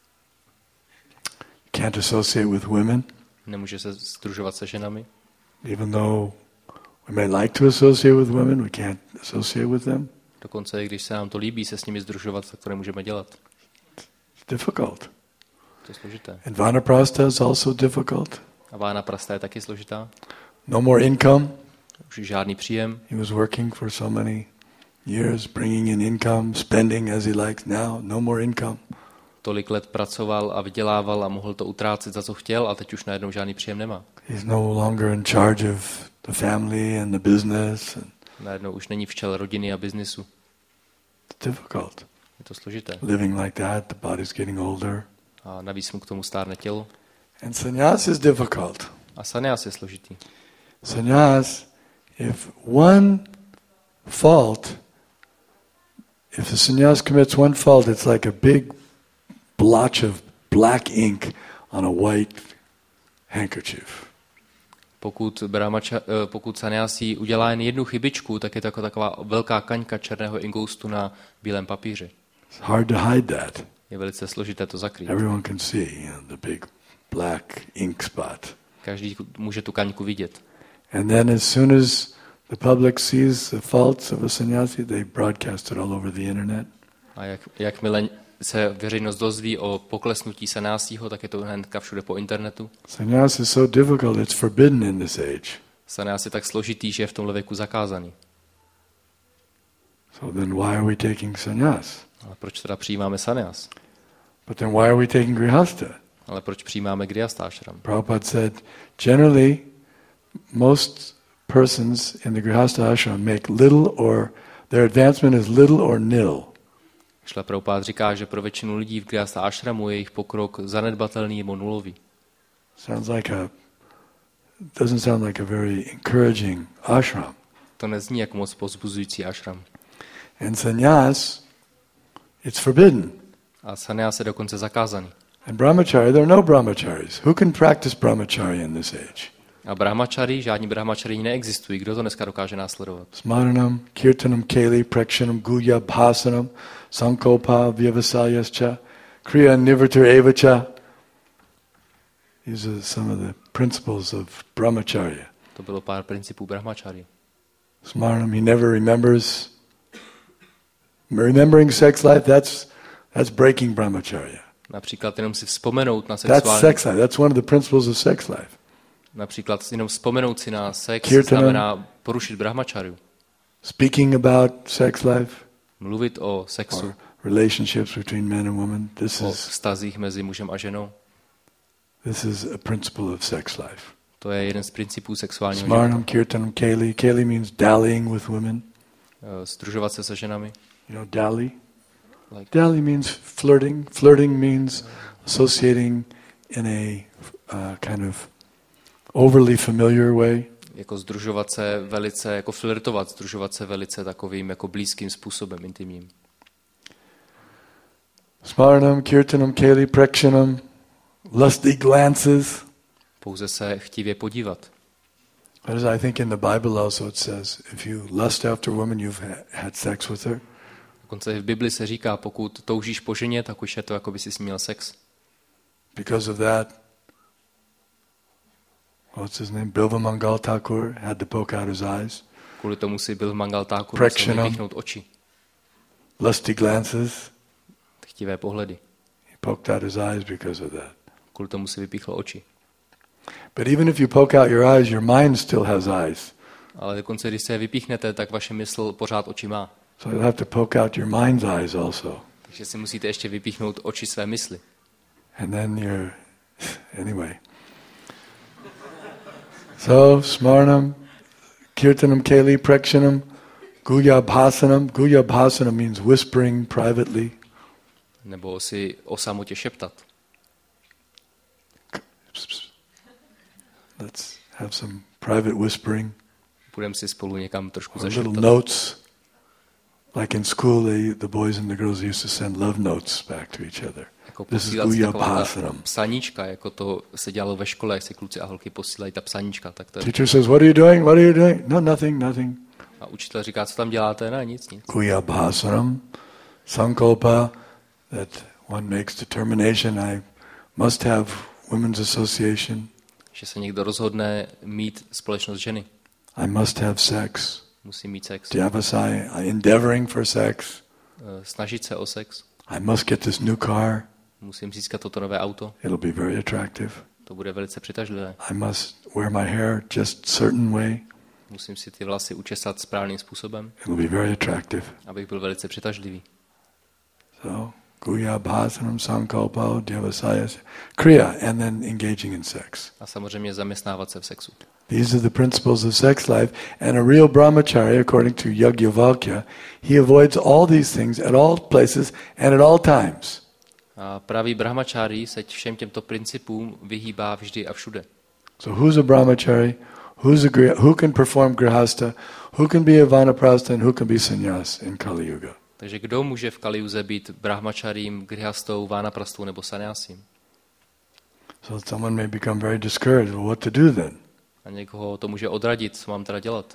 Can't associate with women. Nemůže se sdružovat se ženami. Even though we may like to associate with women, we can't associate with them. Dokonce, když se nám to líbí se s nimi sdružovat, tak to nemůžeme dělat. It's difficult. To je složité. And vanaprastha is also difficult. A vanaprastha je taky složitá. No more income. Už žádný příjem. He was working for so many years, bringing in income, spending as he likes. Now, no more income. Tolik let pracoval a vydělával a mohl to utrácet za co chtěl a teď už najednou žádný příjem nemá. He's no longer in charge of the family and the business. And Najednou už není v čele rodiny a biznisu. It's difficult. Je to složité. Living like that, the body's getting older. A navíc mu k tomu stárne tělo. And sannyas is difficult. A sannyas je složitý. Sannyas, if one fault, if the sannyas commits one fault, it's like a big blotch of black ink on a white handkerchief. Pokud brahmača, pokud sannyasi udělá jen jednu chybičku, tak je to jako taková velká kaňka černého inkoustu na bílém papíře. It's hard to hide that. Je velice složité to zakrýt. Everyone can see, you know, the big black ink spot. Každý může tu kaňku vidět. And then as soon as the public sees the faults of a sannyasi, they broadcast it all over the internet. A jak, jakmile se veřejnost dozví o poklesnutí sannyasího, tak je to hnedka všude po internetu. Sannyas is so difficult, it's forbidden in this age. Sannyas je tak složitý, že je v tomhle věku zakázaný. So then why are we taking sannyas? Ale proč teda přijímáme sannyas? But then why are we taking grihastha? Ale proč přijímáme grihasthášram? Prabhupada said, generally, most persons in the grihastha ashram make little or, their advancement is little or nil. Šla Prabhupada říká, že pro většinu lidí v grihastha ashramu je jejich pokrok zanedbatelný nebo nulový. Sounds like a, doesn't sound like a very encouraging ashram. To nezní jako moc povzbuzující ashram. And sannyas, it's forbidden. A sannyas je dokonce zakázaný. And brahmachari, there are no brahmacharis. Who can practice brahmacharya in this age? A brahmachari, žádní brahmachari neexistují. Kdo to dneska dokáže následovat? Smaranam, kirtanam, keli, prakshanam, guya, bhasanam, sankopa, vyavasayascha, kriya, nivartar, evacha. These are some of the principles of brahmacharya. To bylo pár principů brahmachari. Smaranam, he never remembers. Remembering sex life, that's that's breaking brahmacharya. Například jenom si vzpomenout na That's sexuální... sex life. That's one of the principles of sex life. Například jenom vzpomenout si na sex Kirtanam. znamená porušit brahmacharyu. Speaking about sex life, Mluvit o sexu, or relationships between men and women, this o is vztazích mezi mužem a ženou. this is a principle of sex life. To je jeden z principů sexuálního života. Smarnam, kirtanam, keli. Keli means dallying with women. Združovat se se ženami. You know, dally? Like, Dally means flirting. Flirting means associating in a uh, kind of overly familiar way. jako združovat se velice, jako flirtovat, združovat se velice takovým jako blízkým způsobem, intimním. Smarnam, kirtanam, keli, prakshanam, lusty glances. Pouze se chtivě podívat. As I think in the Bible also it says, if you lust after a woman, you've had sex with her. Dokonce v Bibli se říká, pokud toužíš po ženě, tak už je to, jako by jsi měl sex. Because of that, what's his name? Bilva Mangal Thakur had to poke out his eyes. Kvůli tomu si byl Mangal Thakur musel vypíchnout oči. Lusty glances. Chtivé pohledy. He poked out his eyes because of that. Kvůli tomu si vypíchl oči. But even if you poke out your eyes, your mind still has eyes. Ale dokonce, když se je vypíchnete, tak vaše mysl pořád oči má. So you'll have to poke out your mind's eyes also. Takže si musíte ještě vypíchnout oči své mysli. And then you're... Anyway. So, smarnam, kirtanam, keli, prakshanam, guya bhasanam. Guya bhasanam means whispering privately. Nebo si o samotě šeptat. Let's have some private whispering. Budeme si spolu někam trošku Or little zašeptat. notes. Like in school, they, the boys and the girls used to send love notes back to each other. Jako This is posílat si guya taková ta bhasanam. psaníčka, jako to se dělalo ve škole, jak si kluci a holky posílají ta psaníčka. Tak to je. Teacher says, what are you doing? What are you doing? No, nothing, nothing. A učitel říká, co tam děláte? Ne, nic, nic. Guya bhasanam, sankalpa, that one makes determination, I must have women's association. Že se někdo rozhodne mít společnost ženy. I must have sex. Musí mít sex. Dhyavasaya, I endeavoring for sex. Eh, Snažit se o sex. I must get this new car. Musím získat toto nové auto. It'll be very attractive. To bude velice přitažlivé. I must wear my hair just certain way. Musím si ty vlasy učesat správným způsobem, It'll be very attractive. abych byl velice přitažlivý. So, guya bhasanam sankalpa devasaya kriya, and then engaging in sex. A samozřejmě zaměstnávat se v sexu. These are the principles of sex life, and a real brahmachari, according to Yajnavalkya, he avoids all these things at all places and at all times. A pravý brahmačári se všem těmto principům vyhýbá vždy a všude. So who's a brahmachari? Who's a griha, who can perform grihastha? Who can be a vanaprastha and who can be sannyas in Kali Yuga? Takže kdo může v Kali Yuze být brahmačarím, grihastou, vánaprastou nebo sannyasím? So someone may become very discouraged. Well, what to do then? A někoho to může odradit, co mám teda dělat.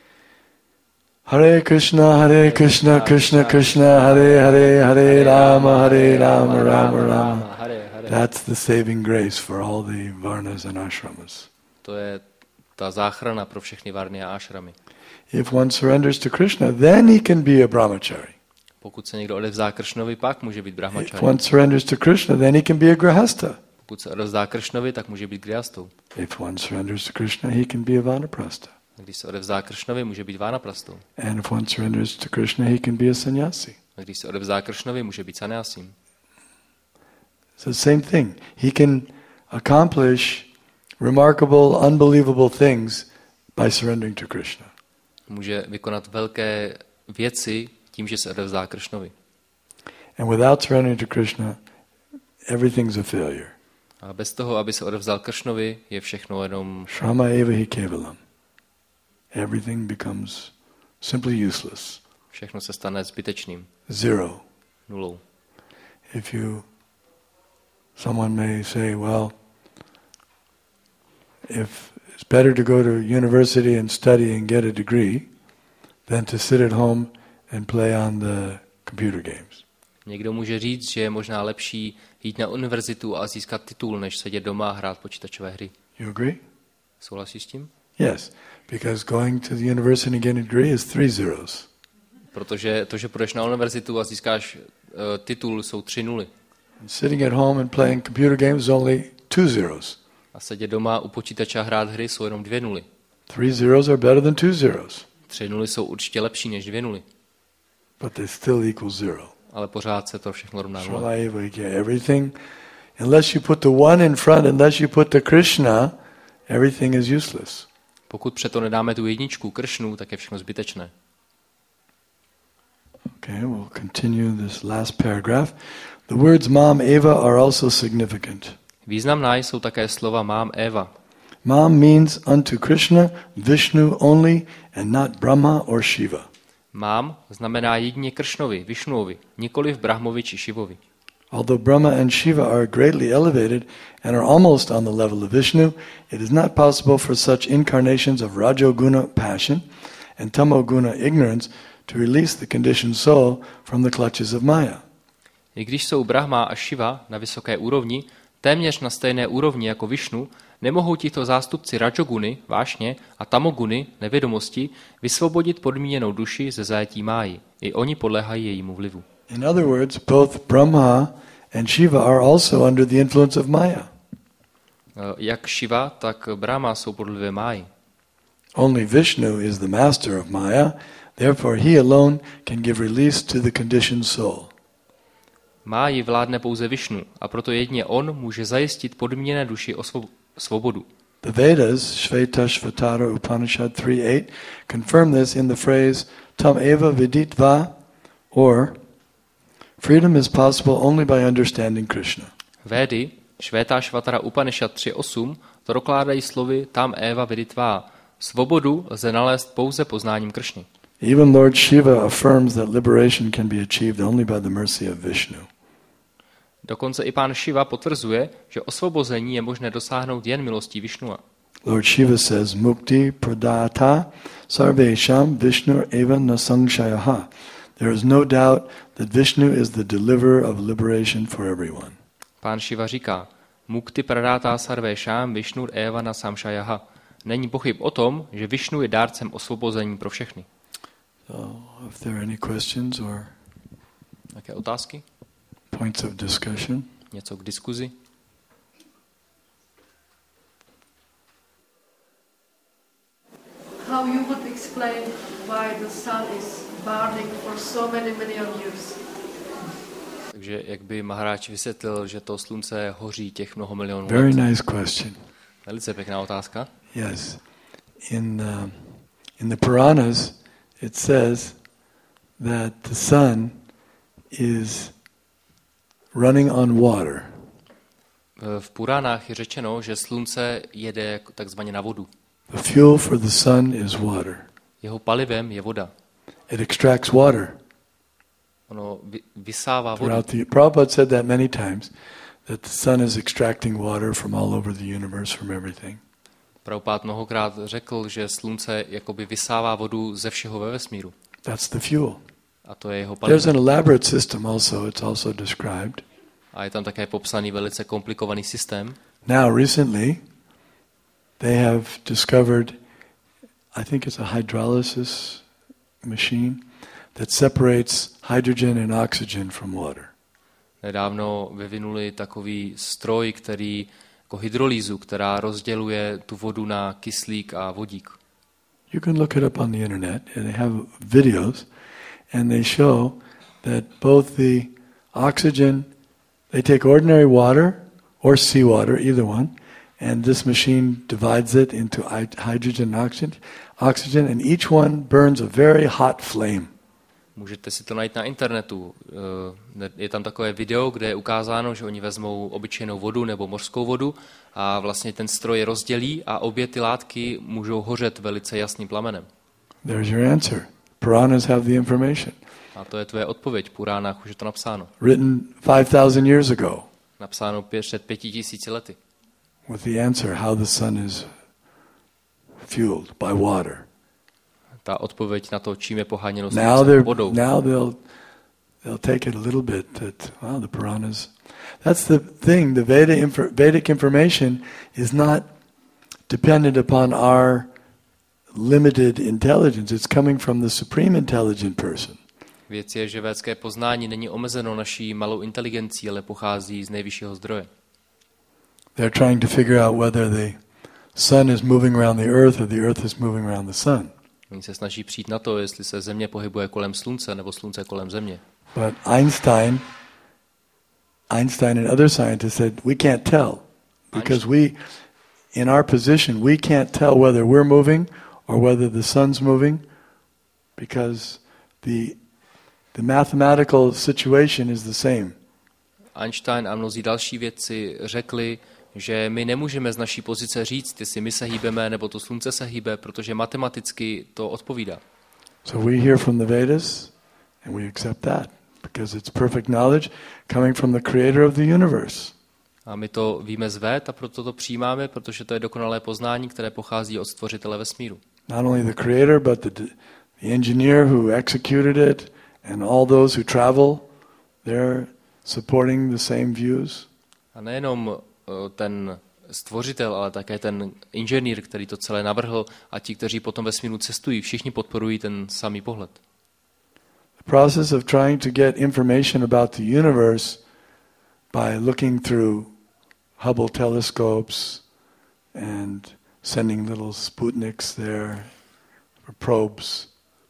Hare Krishna, Hare Krishna, Krishna Krishna, Hare Hare, Hare Rama, Hare Rama, Rama Rama. That's the saving grace for all the varnas and ashramas. To je ta záchrana pro všechny varny a ashramy. If one surrenders to Krishna, then he can be a brahmachari. Pokud se někdo odevzdá Kršnovi, pak může být If brahmachari. one surrenders to Krishna, then he can be a grihastha. Pokud se odevzdá Kršnovi, tak může být grihastou. If one surrenders to Krishna, he can be a vanaprastha. Když se odevzdá Kršnovi, může být vánaprastou. And if one surrenders to Krishna, he can be a sannyasi. A když se odevzdá Kršnovi, může být sannyasím. So same thing. He can accomplish remarkable, unbelievable things by surrendering to Krishna. Může vykonat velké věci tím, že se odevzdá Kršnovi. And without surrendering to Krishna, everything's a failure. A bez toho, aby se odevzdal Kršnovi, je všechno jenom Shrama eva hi kevalam. Everything becomes simply useless. všechno se stane zbytečným. Zero. Nulou. If you, someone may say, well, if it's better to go to university and study and get a degree than to sit at home and play on the computer games. Někdo může říct, že je možná lepší jít na univerzitu a získat titul, než sedět doma a hrát počítačové hry. You agree? Souhlasíš s tím? Yes, because going to the university and getting a degree is three zeros. Protože to, že půjdeš na univerzitu a získáš uh, titul, jsou tři nuly. And sitting at home and playing computer games is only two zeros. A sedět doma u počítače a hrát hry jsou jenom dvě nuly. Three zeros are better than two zeros. Tři nuly jsou určitě lepší než dvě nuly. But they still equal zero. Ale pořád se to všechno rovná nule. Shrama everything, unless you put the one in front, unless you put the Krishna, everything is useless. Pokud před to nedáme tu jedničku Kršnu, tak je všechno zbytečné. Okay, we'll continue this last paragraph. The words Mam Eva are also significant. Významná jsou také slova Mám Eva. Mam means unto Krishna, Vishnu only, and not Brahma or Shiva. Mám znamená jedině Kršnovi, Višnuovi, nikoli v Brahmovi či Šivovi. Although Brahma and Shiva are greatly elevated and are almost on the level of Vishnu, it is not possible for such incarnations of Rajoguna passion and Tamoguna ignorance to release the conditioned soul from the clutches of Maya. I když jsou Brahma a Šiva na vysoké úrovni, téměř na stejné úrovni jako Višnu, nemohou tito zástupci Rajoguny, vášně, a Tamoguny, nevědomosti, vysvobodit podmíněnou duši ze zajetí máji. I oni podléhají jejímu vlivu. In other words, both Brahma and Shiva are also under the influence of Maya. Jak Šiva, tak Brahma jsou pod vlivem máji. Only Vishnu is the master of Maya, therefore he alone can give release to the conditioned soul. Máji vládne pouze Višnu a proto jedině on může zajistit podmíněné duši o svobodu. The Vedas, Shvetashvatara Upanishad three eight, confirm this in the phrase tam eva viditva, or freedom is possible only by understanding Krishna. Védy, Shvetashvatara Upanishad tři osm, to dokládají slovy tam eva viditva. Svobodu lze nalézt pouze poznáním Kršny. Even Lord Shiva affirms that liberation can be achieved only by the mercy of Vishnu. Dokonce i pán Šiva potvrzuje, že osvobození je možné dosáhnout jen milostí Višnua. Lord Shiva says, Mukti pradata sarvesham Vishnu eva nasangshaya. There is no doubt that Vishnu is the deliverer of liberation for everyone. Pán Šiva říká, Mukti pradata sarvesham Vishnu eva nasamshaya. Není pochyb o tom, že Višnu je dárcem osvobození pro všechny. So, if there are any questions or Jaké otázky? points of discussion? Něco k diskuzi? How you would explain why the sun is burning for so many million years? Takže jak by Maharáč vysvětlil, že to slunce hoří těch mnoho milionů let? Very nice question. Velice pěkná otázka. Yes. In uh, in the Puranas it says that the sun is running on water. V Puránách je řečeno, že slunce jede takzvaně na vodu. The fuel for the sun is water. Jeho palivem je voda. It extracts water. Ono vy, vysává vodu. Throughout the, Prabhupada said that many times, that the sun is extracting water from all over the universe, from everything. Prabhupada mnohokrát řekl, že slunce jakoby vysává vodu ze všeho ve vesmíru. That's the fuel. A to je jeho palivo. There's an elaborate system also, it's also described. A je tam také popsaný velice komplikovaný systém. Now, recently, they have discovered, I think it's a hydrolysis machine that separates hydrogen and oxygen from water. Nedávno vyvinuli takový stroj, který jako hydrolýzu, která rozděluje tu vodu na kyslík a vodík. You can look it up on the internet, and they have videos, and they show that both the oxygen, they take ordinary water or seawater, either one, and this machine divides it into hydrogen and oxygen, oxygen, and each one burns a very hot flame. Můžete si to najít na internetu. Je tam takové video, kde je ukázáno, že oni vezmou obyčejnou vodu nebo mořskou vodu a vlastně ten stroj je rozdělí a obě ty látky můžou hořet velice jasným plamenem. There's your answer. Puranas have the information. A to je tvoje odpověď. V Puránách už je to napsáno. Written five thousand years ago. Napsáno před pěti tisíci lety. With the answer how the sun is fueled by water. Ta odpověď na to, čím je poháněno slunce, vodou. Now they'll they'll take it a little bit that wow, the Puranas. That's the thing. The Veda infor, Vedic information is not dependent upon our limited intelligence. It's coming from the supreme intelligent person. Věc je, že védské poznání není omezeno naší malou inteligencí, ale pochází z nejvyššího zdroje. They're trying to figure out whether the sun is moving around the earth or the earth is moving around the sun. Oni se snaží přijít na to, jestli se země pohybuje kolem slunce nebo slunce kolem země. But Einstein, Einstein and other scientists said we can't tell because we, in our position, we can't tell whether we're moving or whether the sun's moving because the the mathematical situation is the same. Einstein a mnozí další vědci řekli, že my nemůžeme z naší pozice říct, jestli my se hýbeme, nebo to slunce se hýbe, protože matematicky to odpovídá. So we hear from the Vedas and we accept that because it's perfect knowledge coming from the creator of the universe. A my to víme z Véd a proto to přijímáme, protože to je dokonalé poznání, které pochází od stvořitele vesmíru. Not only the creator, but the, the engineer who executed it and all those who travel, they're supporting the same views. A nejenom ten stvořitel, ale také ten inženýr, který to celé navrhl, a ti, kteří potom vesmíru cestují, všichni podporují ten samý pohled. The process of trying to get information about the universe by looking through Hubble telescopes and sending little Sputniks there, or probes,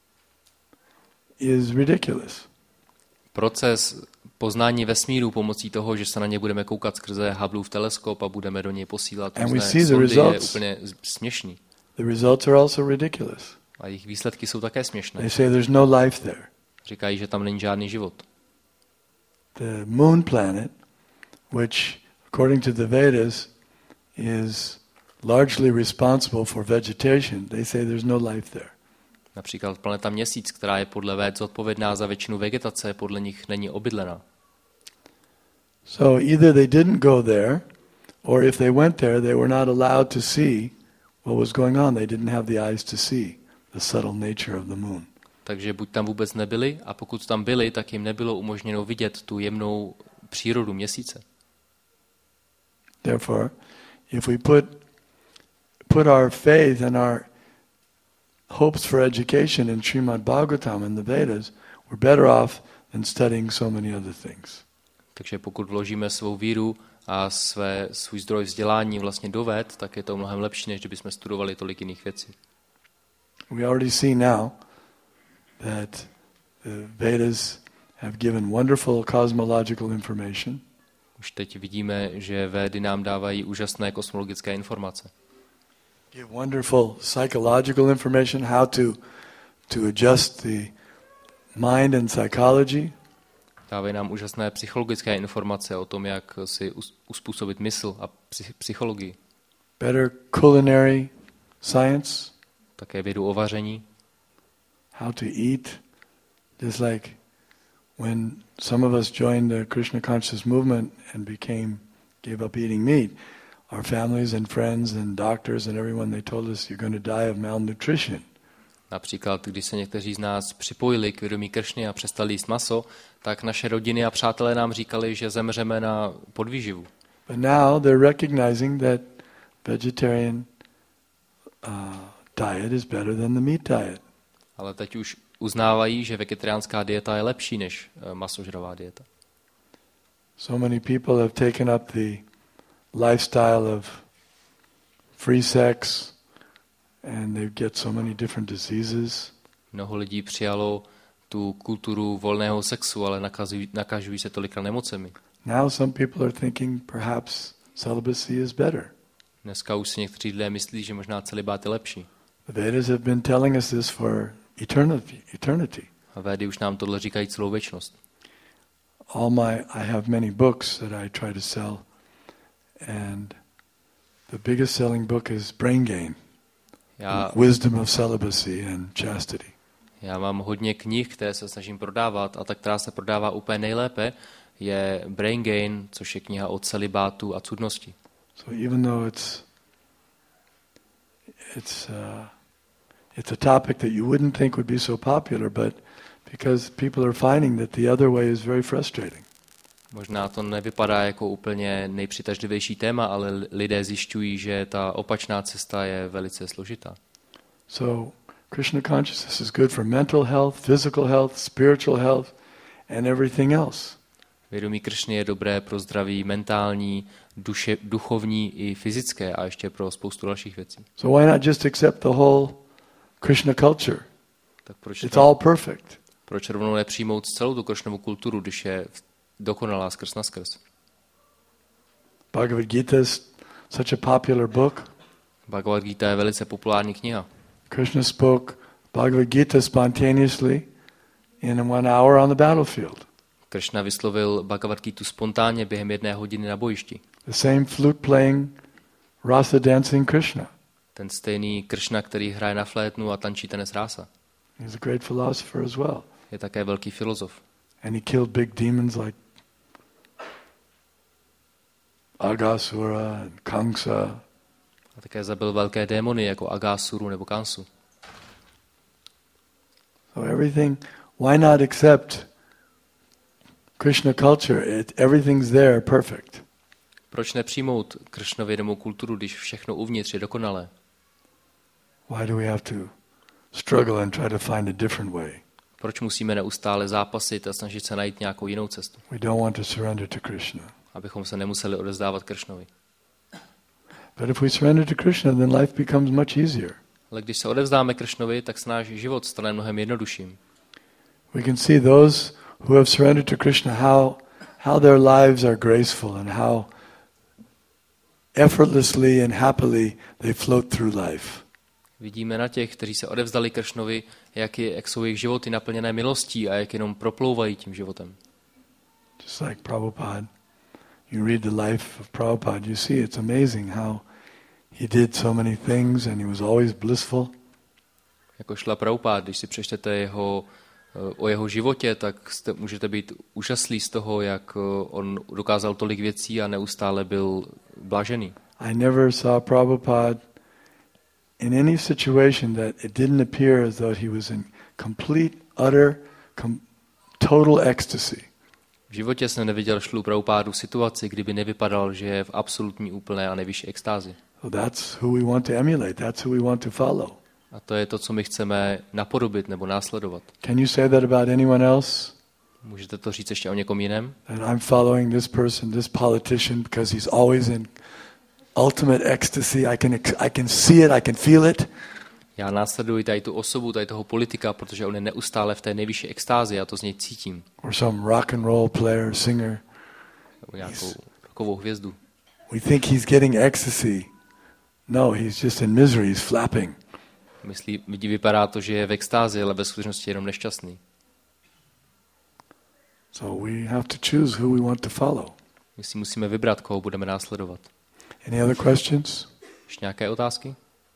is ridiculous. Proces poznání vesmíru pomocí toho, že se na ně budeme koukat skrze Hubbleův teleskop a budeme do něj posílat různé sondy, je úplně směšný. The results are also ridiculous. A jejich výsledky jsou také směšné. They say there's no life there. Říkají, že tam není žádný život. The moon planet, which according to the Vedas is largely responsible for vegetation, they say there's no life there. Například planeta Měsíc, která je podle Véd zodpovědná za většinu vegetace, podle nich není obydlená. So either they didn't go there, or if they went there, they were not allowed to see what was going on. They didn't have the eyes to see the subtle nature of the moon. Takže buď tam vůbec nebyli, a pokud tam byli, tak jim nebylo umožněno vidět tu jemnou přírodu Měsíce. Therefore, if we put put our faith and our hopes for education in Srimad Bhagavatam and the Vedas, we're better off than studying so many other things. Takže pokud vložíme svou víru a své, svůj zdroj vzdělání vlastně do Véd, tak je to mnohem lepší, než kdybychom studovali tolik jiných věcí. We already see now that the Vedas have given wonderful cosmological information. Už teď vidíme, že Védy nám dávají úžasné kosmologické informace. Give wonderful psychological information, how to to adjust the mind and psychology. Dávají nám úžasné psychologické informace o tom, jak si uspůsobit mysl a psychologii. Better culinary science. Také vědu o vaření. How to eat. Just like when some of us joined the Krishna conscious movement and became, gave up eating meat, our families and friends and doctors and everyone, they told us you're going to die of malnutrition. Například, když se někteří z nás připojili k vědomí Kršny a přestali jíst maso, tak naše rodiny a přátelé nám říkali, že zemřeme na podvýživu. But now they're recognizing that vegetarian uh, diet is better than the meat diet. Ale teď už uznávají, že vegetariánská dieta je lepší než masožravá dieta. So many people have taken up the lifestyle of free sex and they get so many different diseases. Mnoho lidí přijalo tu kulturu volného sexu, ale nakazují, nakažují se tolika nemocemi. Now some people are thinking perhaps celibacy is better. Dneska už si někteří lidé myslí, že možná celibát je lepší. The Vedas have been telling us this for eternity. Eternity. A Védy už nám tohle říkají celou věčnost. All my, I have many books that I try to sell, and the biggest selling book is Brain Gain, Já, Wisdom of Celibacy and Chastity. Já mám hodně knih, které se snažím prodávat, a ta, která se prodává úplně nejlépe, je Brain Gain, což je kniha o celibátu a cudnosti. So even though it's it's uh, it's a topic that you wouldn't think would be so popular, but because people are finding that the other way is very frustrating. Možná to nevypadá jako úplně nejpřitažlivější téma, ale lidé zjišťují, že ta opačná cesta je velice složitá. So Krishna consciousness is good for mental health, physical health, spiritual health, and everything else. Vědomí Kršny je dobré pro zdraví mentální, duše, duchovní i fyzické a ještě pro spoustu dalších věcí. So why not just accept the whole Krishna culture? Tak proč, It's all perfect. proč rovnou nepřijmout celou tu Kršnovu kulturu, když je dokonalá skrz na skrz? Bhagavad Gita is such a popular book. Bhagavad Gita je velice populární kniha. Krishna spoke Bhagavad Gita spontaneously in one hour on the battlefield. Kršna vyslovil Bhagavad Gitu spontánně během jedné hodiny na bojišti. The same flute playing, rasa dancing Krishna. Ten stejný Kršna, který hraje na flétnu a tančí tanec rása. He's a great philosopher as well. Je také velký filozof. And he killed big demons like Aghasura and Kamsa. A také zabil velké démony jako Aghasuru nebo Kansu. So everything, why not accept Krishna culture? It, everything's there perfect. Proč nepřijmout Kršnovědomou kulturu, když všechno uvnitř je dokonalé? Why do we have to struggle and try to find a different way? Proč musíme neustále zápasit a snažit se najít nějakou jinou cestu? We don't want to surrender to Krishna. Abychom se nemuseli odevzdávat Kršnovi. But if we surrender to Krishna, then life becomes much easier. Ale když se odevzdáme Kršnovi, tak se náš život stane mnohem jednodušším. We can see those who have surrendered to Krishna, how, how their lives are graceful and how effortlessly and happily they float through life. Vidíme na těch, kteří se odevzdali Kršnovi, jak, je, jak jsou jejich životy naplněné milostí a jak jenom proplouvají tím životem. Just like Prabhupada, you read the life of Prabhupada, you see it's amazing how he did so many things and he was always blissful. Jako šla Prabhupada, když si přečtete jeho, o jeho životě, tak jste, můžete být úžaslí z toho, jak on dokázal tolik věcí a neustále byl blažený. I never saw Prabhupada in any situation that it didn't appear as though he was in complete, utter, com- total ecstasy. V životě jsem neviděl Šlu Prabhupádu situaci, kdyby nevypadal, že je v absolutní, úplné a nejvyšší extázi. So that's who we want to emulate. That's who we want to follow. A to je to, co my chceme napodobit nebo následovat. Can you say that about anyone else? Můžete to říct ještě o někom jiném? That I'm following this person, this politician, because he's always in ultimate ecstasy. I can, I can see it, I can feel it. Já následuji tady tu osobu, tady toho politika, protože on je neustále v té nejvyšší extázi, já to z něj cítím. Or some rock and roll player, singer. Nebo nějakou rokovou hvězdu. We think he's getting ecstasy. No, he's just in misery, he's flapping. Myslí, vidí, vypadá to, že je v extázi, ale ve skutečnosti je jenom nešťastný. So we have to choose who we want to follow. My si musíme vybrat, koho budeme následovat. Any other questions? Ještě nějaké otázky?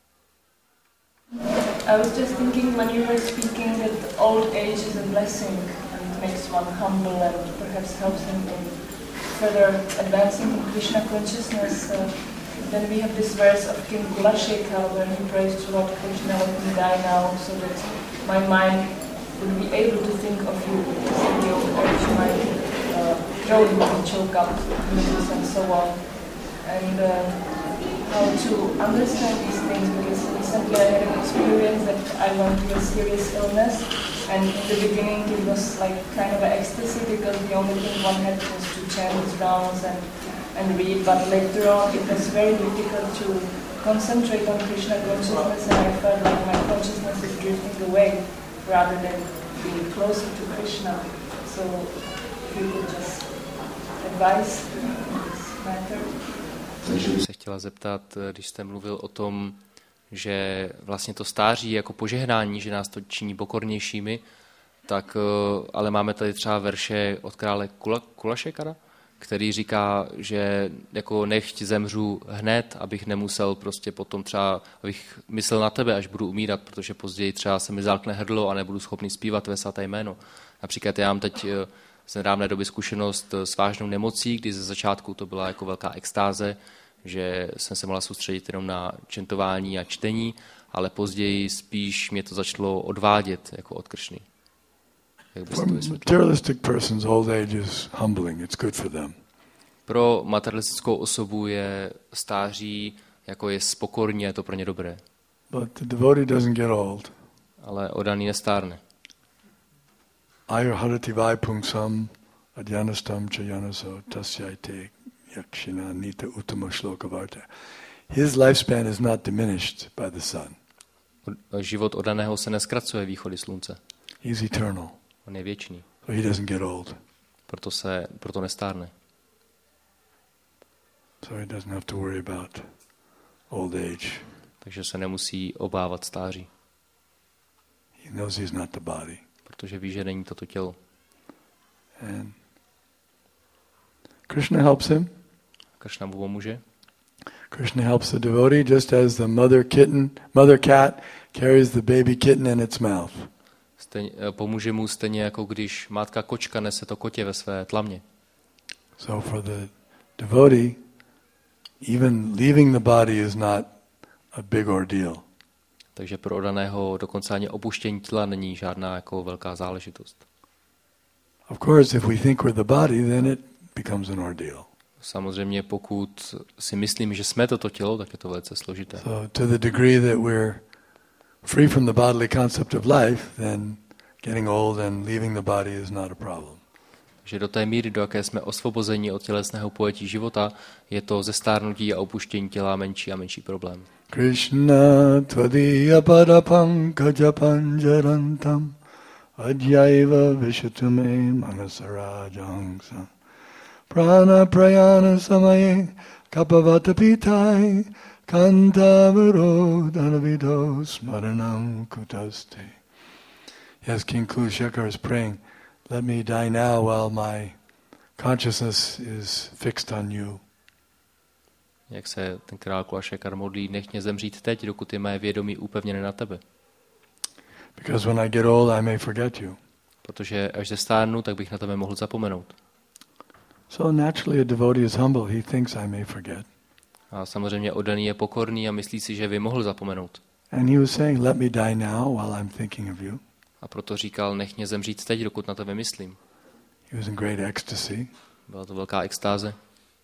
I was just thinking when you were speaking that old age is a blessing and makes one humble and perhaps helps him in further advancing in Krishna consciousness. Uh, then we have this verse of King Kulashekar where he prays to Lord Krishna, let me die now so that my mind would be able to think of you because in the old age my uh, throat would choke up and so on. And uh, how to understand these things, because recently I had an experience that I went through a serious illness, and in the beginning it was like kind of an ecstasy because the only thing one had was to chant his rounds and, and read, but later on it was very difficult to concentrate on Krishna consciousness, and I felt like my consciousness is drifting away rather than being closer to Krishna. So if you could just advise this matter. Takže bych se chtěla zeptat, když jste mluvil o tom, že vlastně to stáří je jako požehnání, že nás to činí pokornějšími, tak ale máme tady třeba verše od krále Kula, Kulašekara, který říká, že jako nechť zemřu hned, abych nemusel prostě potom třeba, abych myslel na tebe, až budu umírat, protože později třeba se mi zalkne hrdlo a nebudu schopný zpívat tvé svaté jméno. Například já mám teď z nedávné doby zkušenost s vážnou nemocí, kdy ze začátku to byla jako velká extáze, že jsem se mohla soustředit jenom na čentování a čtení, ale později spíš mě to začalo odvádět jako od Kršny. For materialistic persons, old age is humbling. It's good for them. Pro materialistickou osobu je stáří jako je spokorně, je to pro ně dobré. But the devotee doesn't get old. Ale odaný nestárne. Ayurharati vaipungsam adyanastam chayanaso tasyaite yakshina nita uttama shlokavarta. His lifespan is not diminished by the sun. Život odaného se neskracuje východy slunce. He's eternal. On je věčný. So he doesn't get old. Proto se proto nestárne. So he doesn't have to worry about old age. Takže se nemusí obávat stáří. He knows he's not the body. Protože ví, že není toto tělo. And Krishna helps him. Krishna mu pomůže. Krishna helps the devotee just as the mother kitten, mother cat carries the baby kitten in its mouth. Stejně, pomůže mu stejně jako když matka kočka nese to kotě ve své tlamě. So for the devotee, even leaving the body is not a big ordeal. Takže pro odaného dokonce ani opuštění těla není žádná jako velká záležitost. Of course, if we think we're the body, then it becomes an ordeal. Samozřejmě pokud si myslím, že jsme toto tělo, tak je to velice složité. So to the degree that we're free from the bodily concept of life, then getting old and leaving the body is not a problem. Že do té míry, do jaké jsme osvobozeni od tělesného pojetí života, je to zestárnutí a opuštění těla menší a menší problém. Krishna tvadiya padapankaja panjarantam adyaiva vishatume manasarajangsa prana prayana samaye kapavata pitai kantavaro danavido smaranam kutaste. Yes, King Kulashekar is praying, let me die now while my consciousness is fixed on you. Jak se ten král Kulašekar modlí, nech mě zemřít teď, dokud je mé vědomí upevněné na tebe. Because when I get old, I may forget you. Protože až zestárnu, tak bych na tebe mohl zapomenout. So naturally a devotee is humble. He thinks I may forget. A samozřejmě odaný je pokorný a myslí si, že by mohl zapomenout. And he was saying, let me die now while I'm thinking of you. A proto říkal, nech mě zemřít teď, dokud na tebe myslím. He was in great ecstasy. Byla to velká extáze.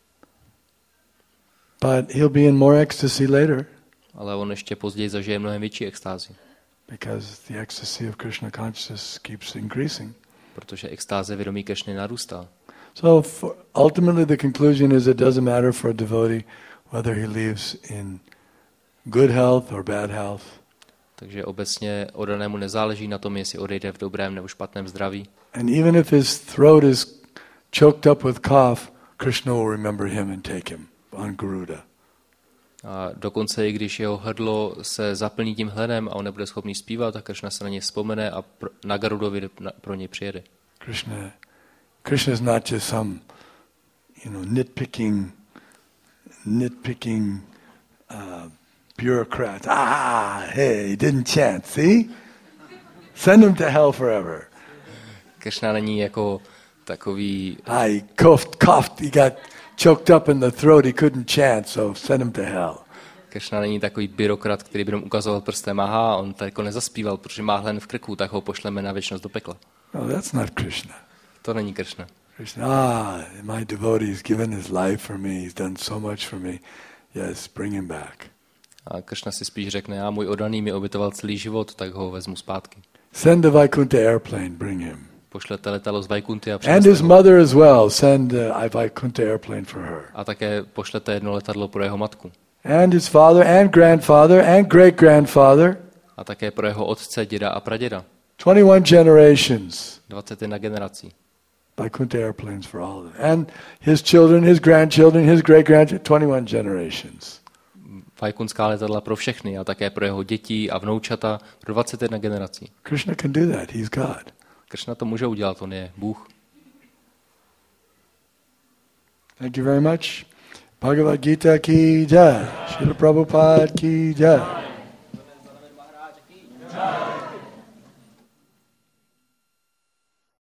But he'll be in more ecstasy later. Ale on ještě později zažije mnohem větší extázi. Because the ecstasy of Krishna consciousness keeps increasing. Protože extáze vědomí Kršny narůstá. So for, ultimately the conclusion is it doesn't matter for a devotee whether he lives in good health or bad health. Takže obecně oddanému nezáleží na tom, jestli odejde v dobrém nebo špatném zdraví. And even if his throat is choked up with cough, Krishna will remember him and take him on Garuda. A dokonce i když jeho hrdlo se zaplní tím hledem a on nebude schopný zpívat, tak Krishna se na něj vzpomene a pro, na Garudovi pro něj přijede. Krishna, Krishna is not just some, you know, nitpicking, nitpicking uh, bureaucrat. Ah, hey, he didn't chant. See, send him to hell forever. Krishna není jako takový. Ah, he coughed, coughed. He got choked up in the throat. He couldn't chant, so send him to hell. Krishna není takový byrokrat, který by nám ukazoval prstem, aha, on tady jako nezaspíval, protože má hlen v krku, tak ho pošleme na věčnost do pekla. No, that's not Krishna. To není Krishna. Krishna, ah, my devotee has given his life for me. He's done so much for me. Yes, bring him back. A Krishna si spíš řekne, já můj oddaný mi obětoval celý život, tak ho vezmu zpátky. Send the Vaikuntha airplane, bring him. Pošlete letadlo z Vaikunty a And přineste his ho. mother as well, send a Vaikuntha airplane for her. A také pošlete jedno letadlo pro jeho matku. And his father and grandfather and great-grandfather. A také pro jeho otce, děda a praděda. twenty-one generations. dvacet jedna generací. Vaikuntha airplanes for all of them. And his children, his grandchildren, his great-grandchildren, twenty-one generations. Vaikunská letadla pro všechny a také pro jeho děti a vnoučata pro dvacet jedna generací. Krishna can do that. He's God. Krishna to může udělat, on je Bůh. Thank you very much. Bhagavad Gita ki jai. Srila Prabhupada ki jai.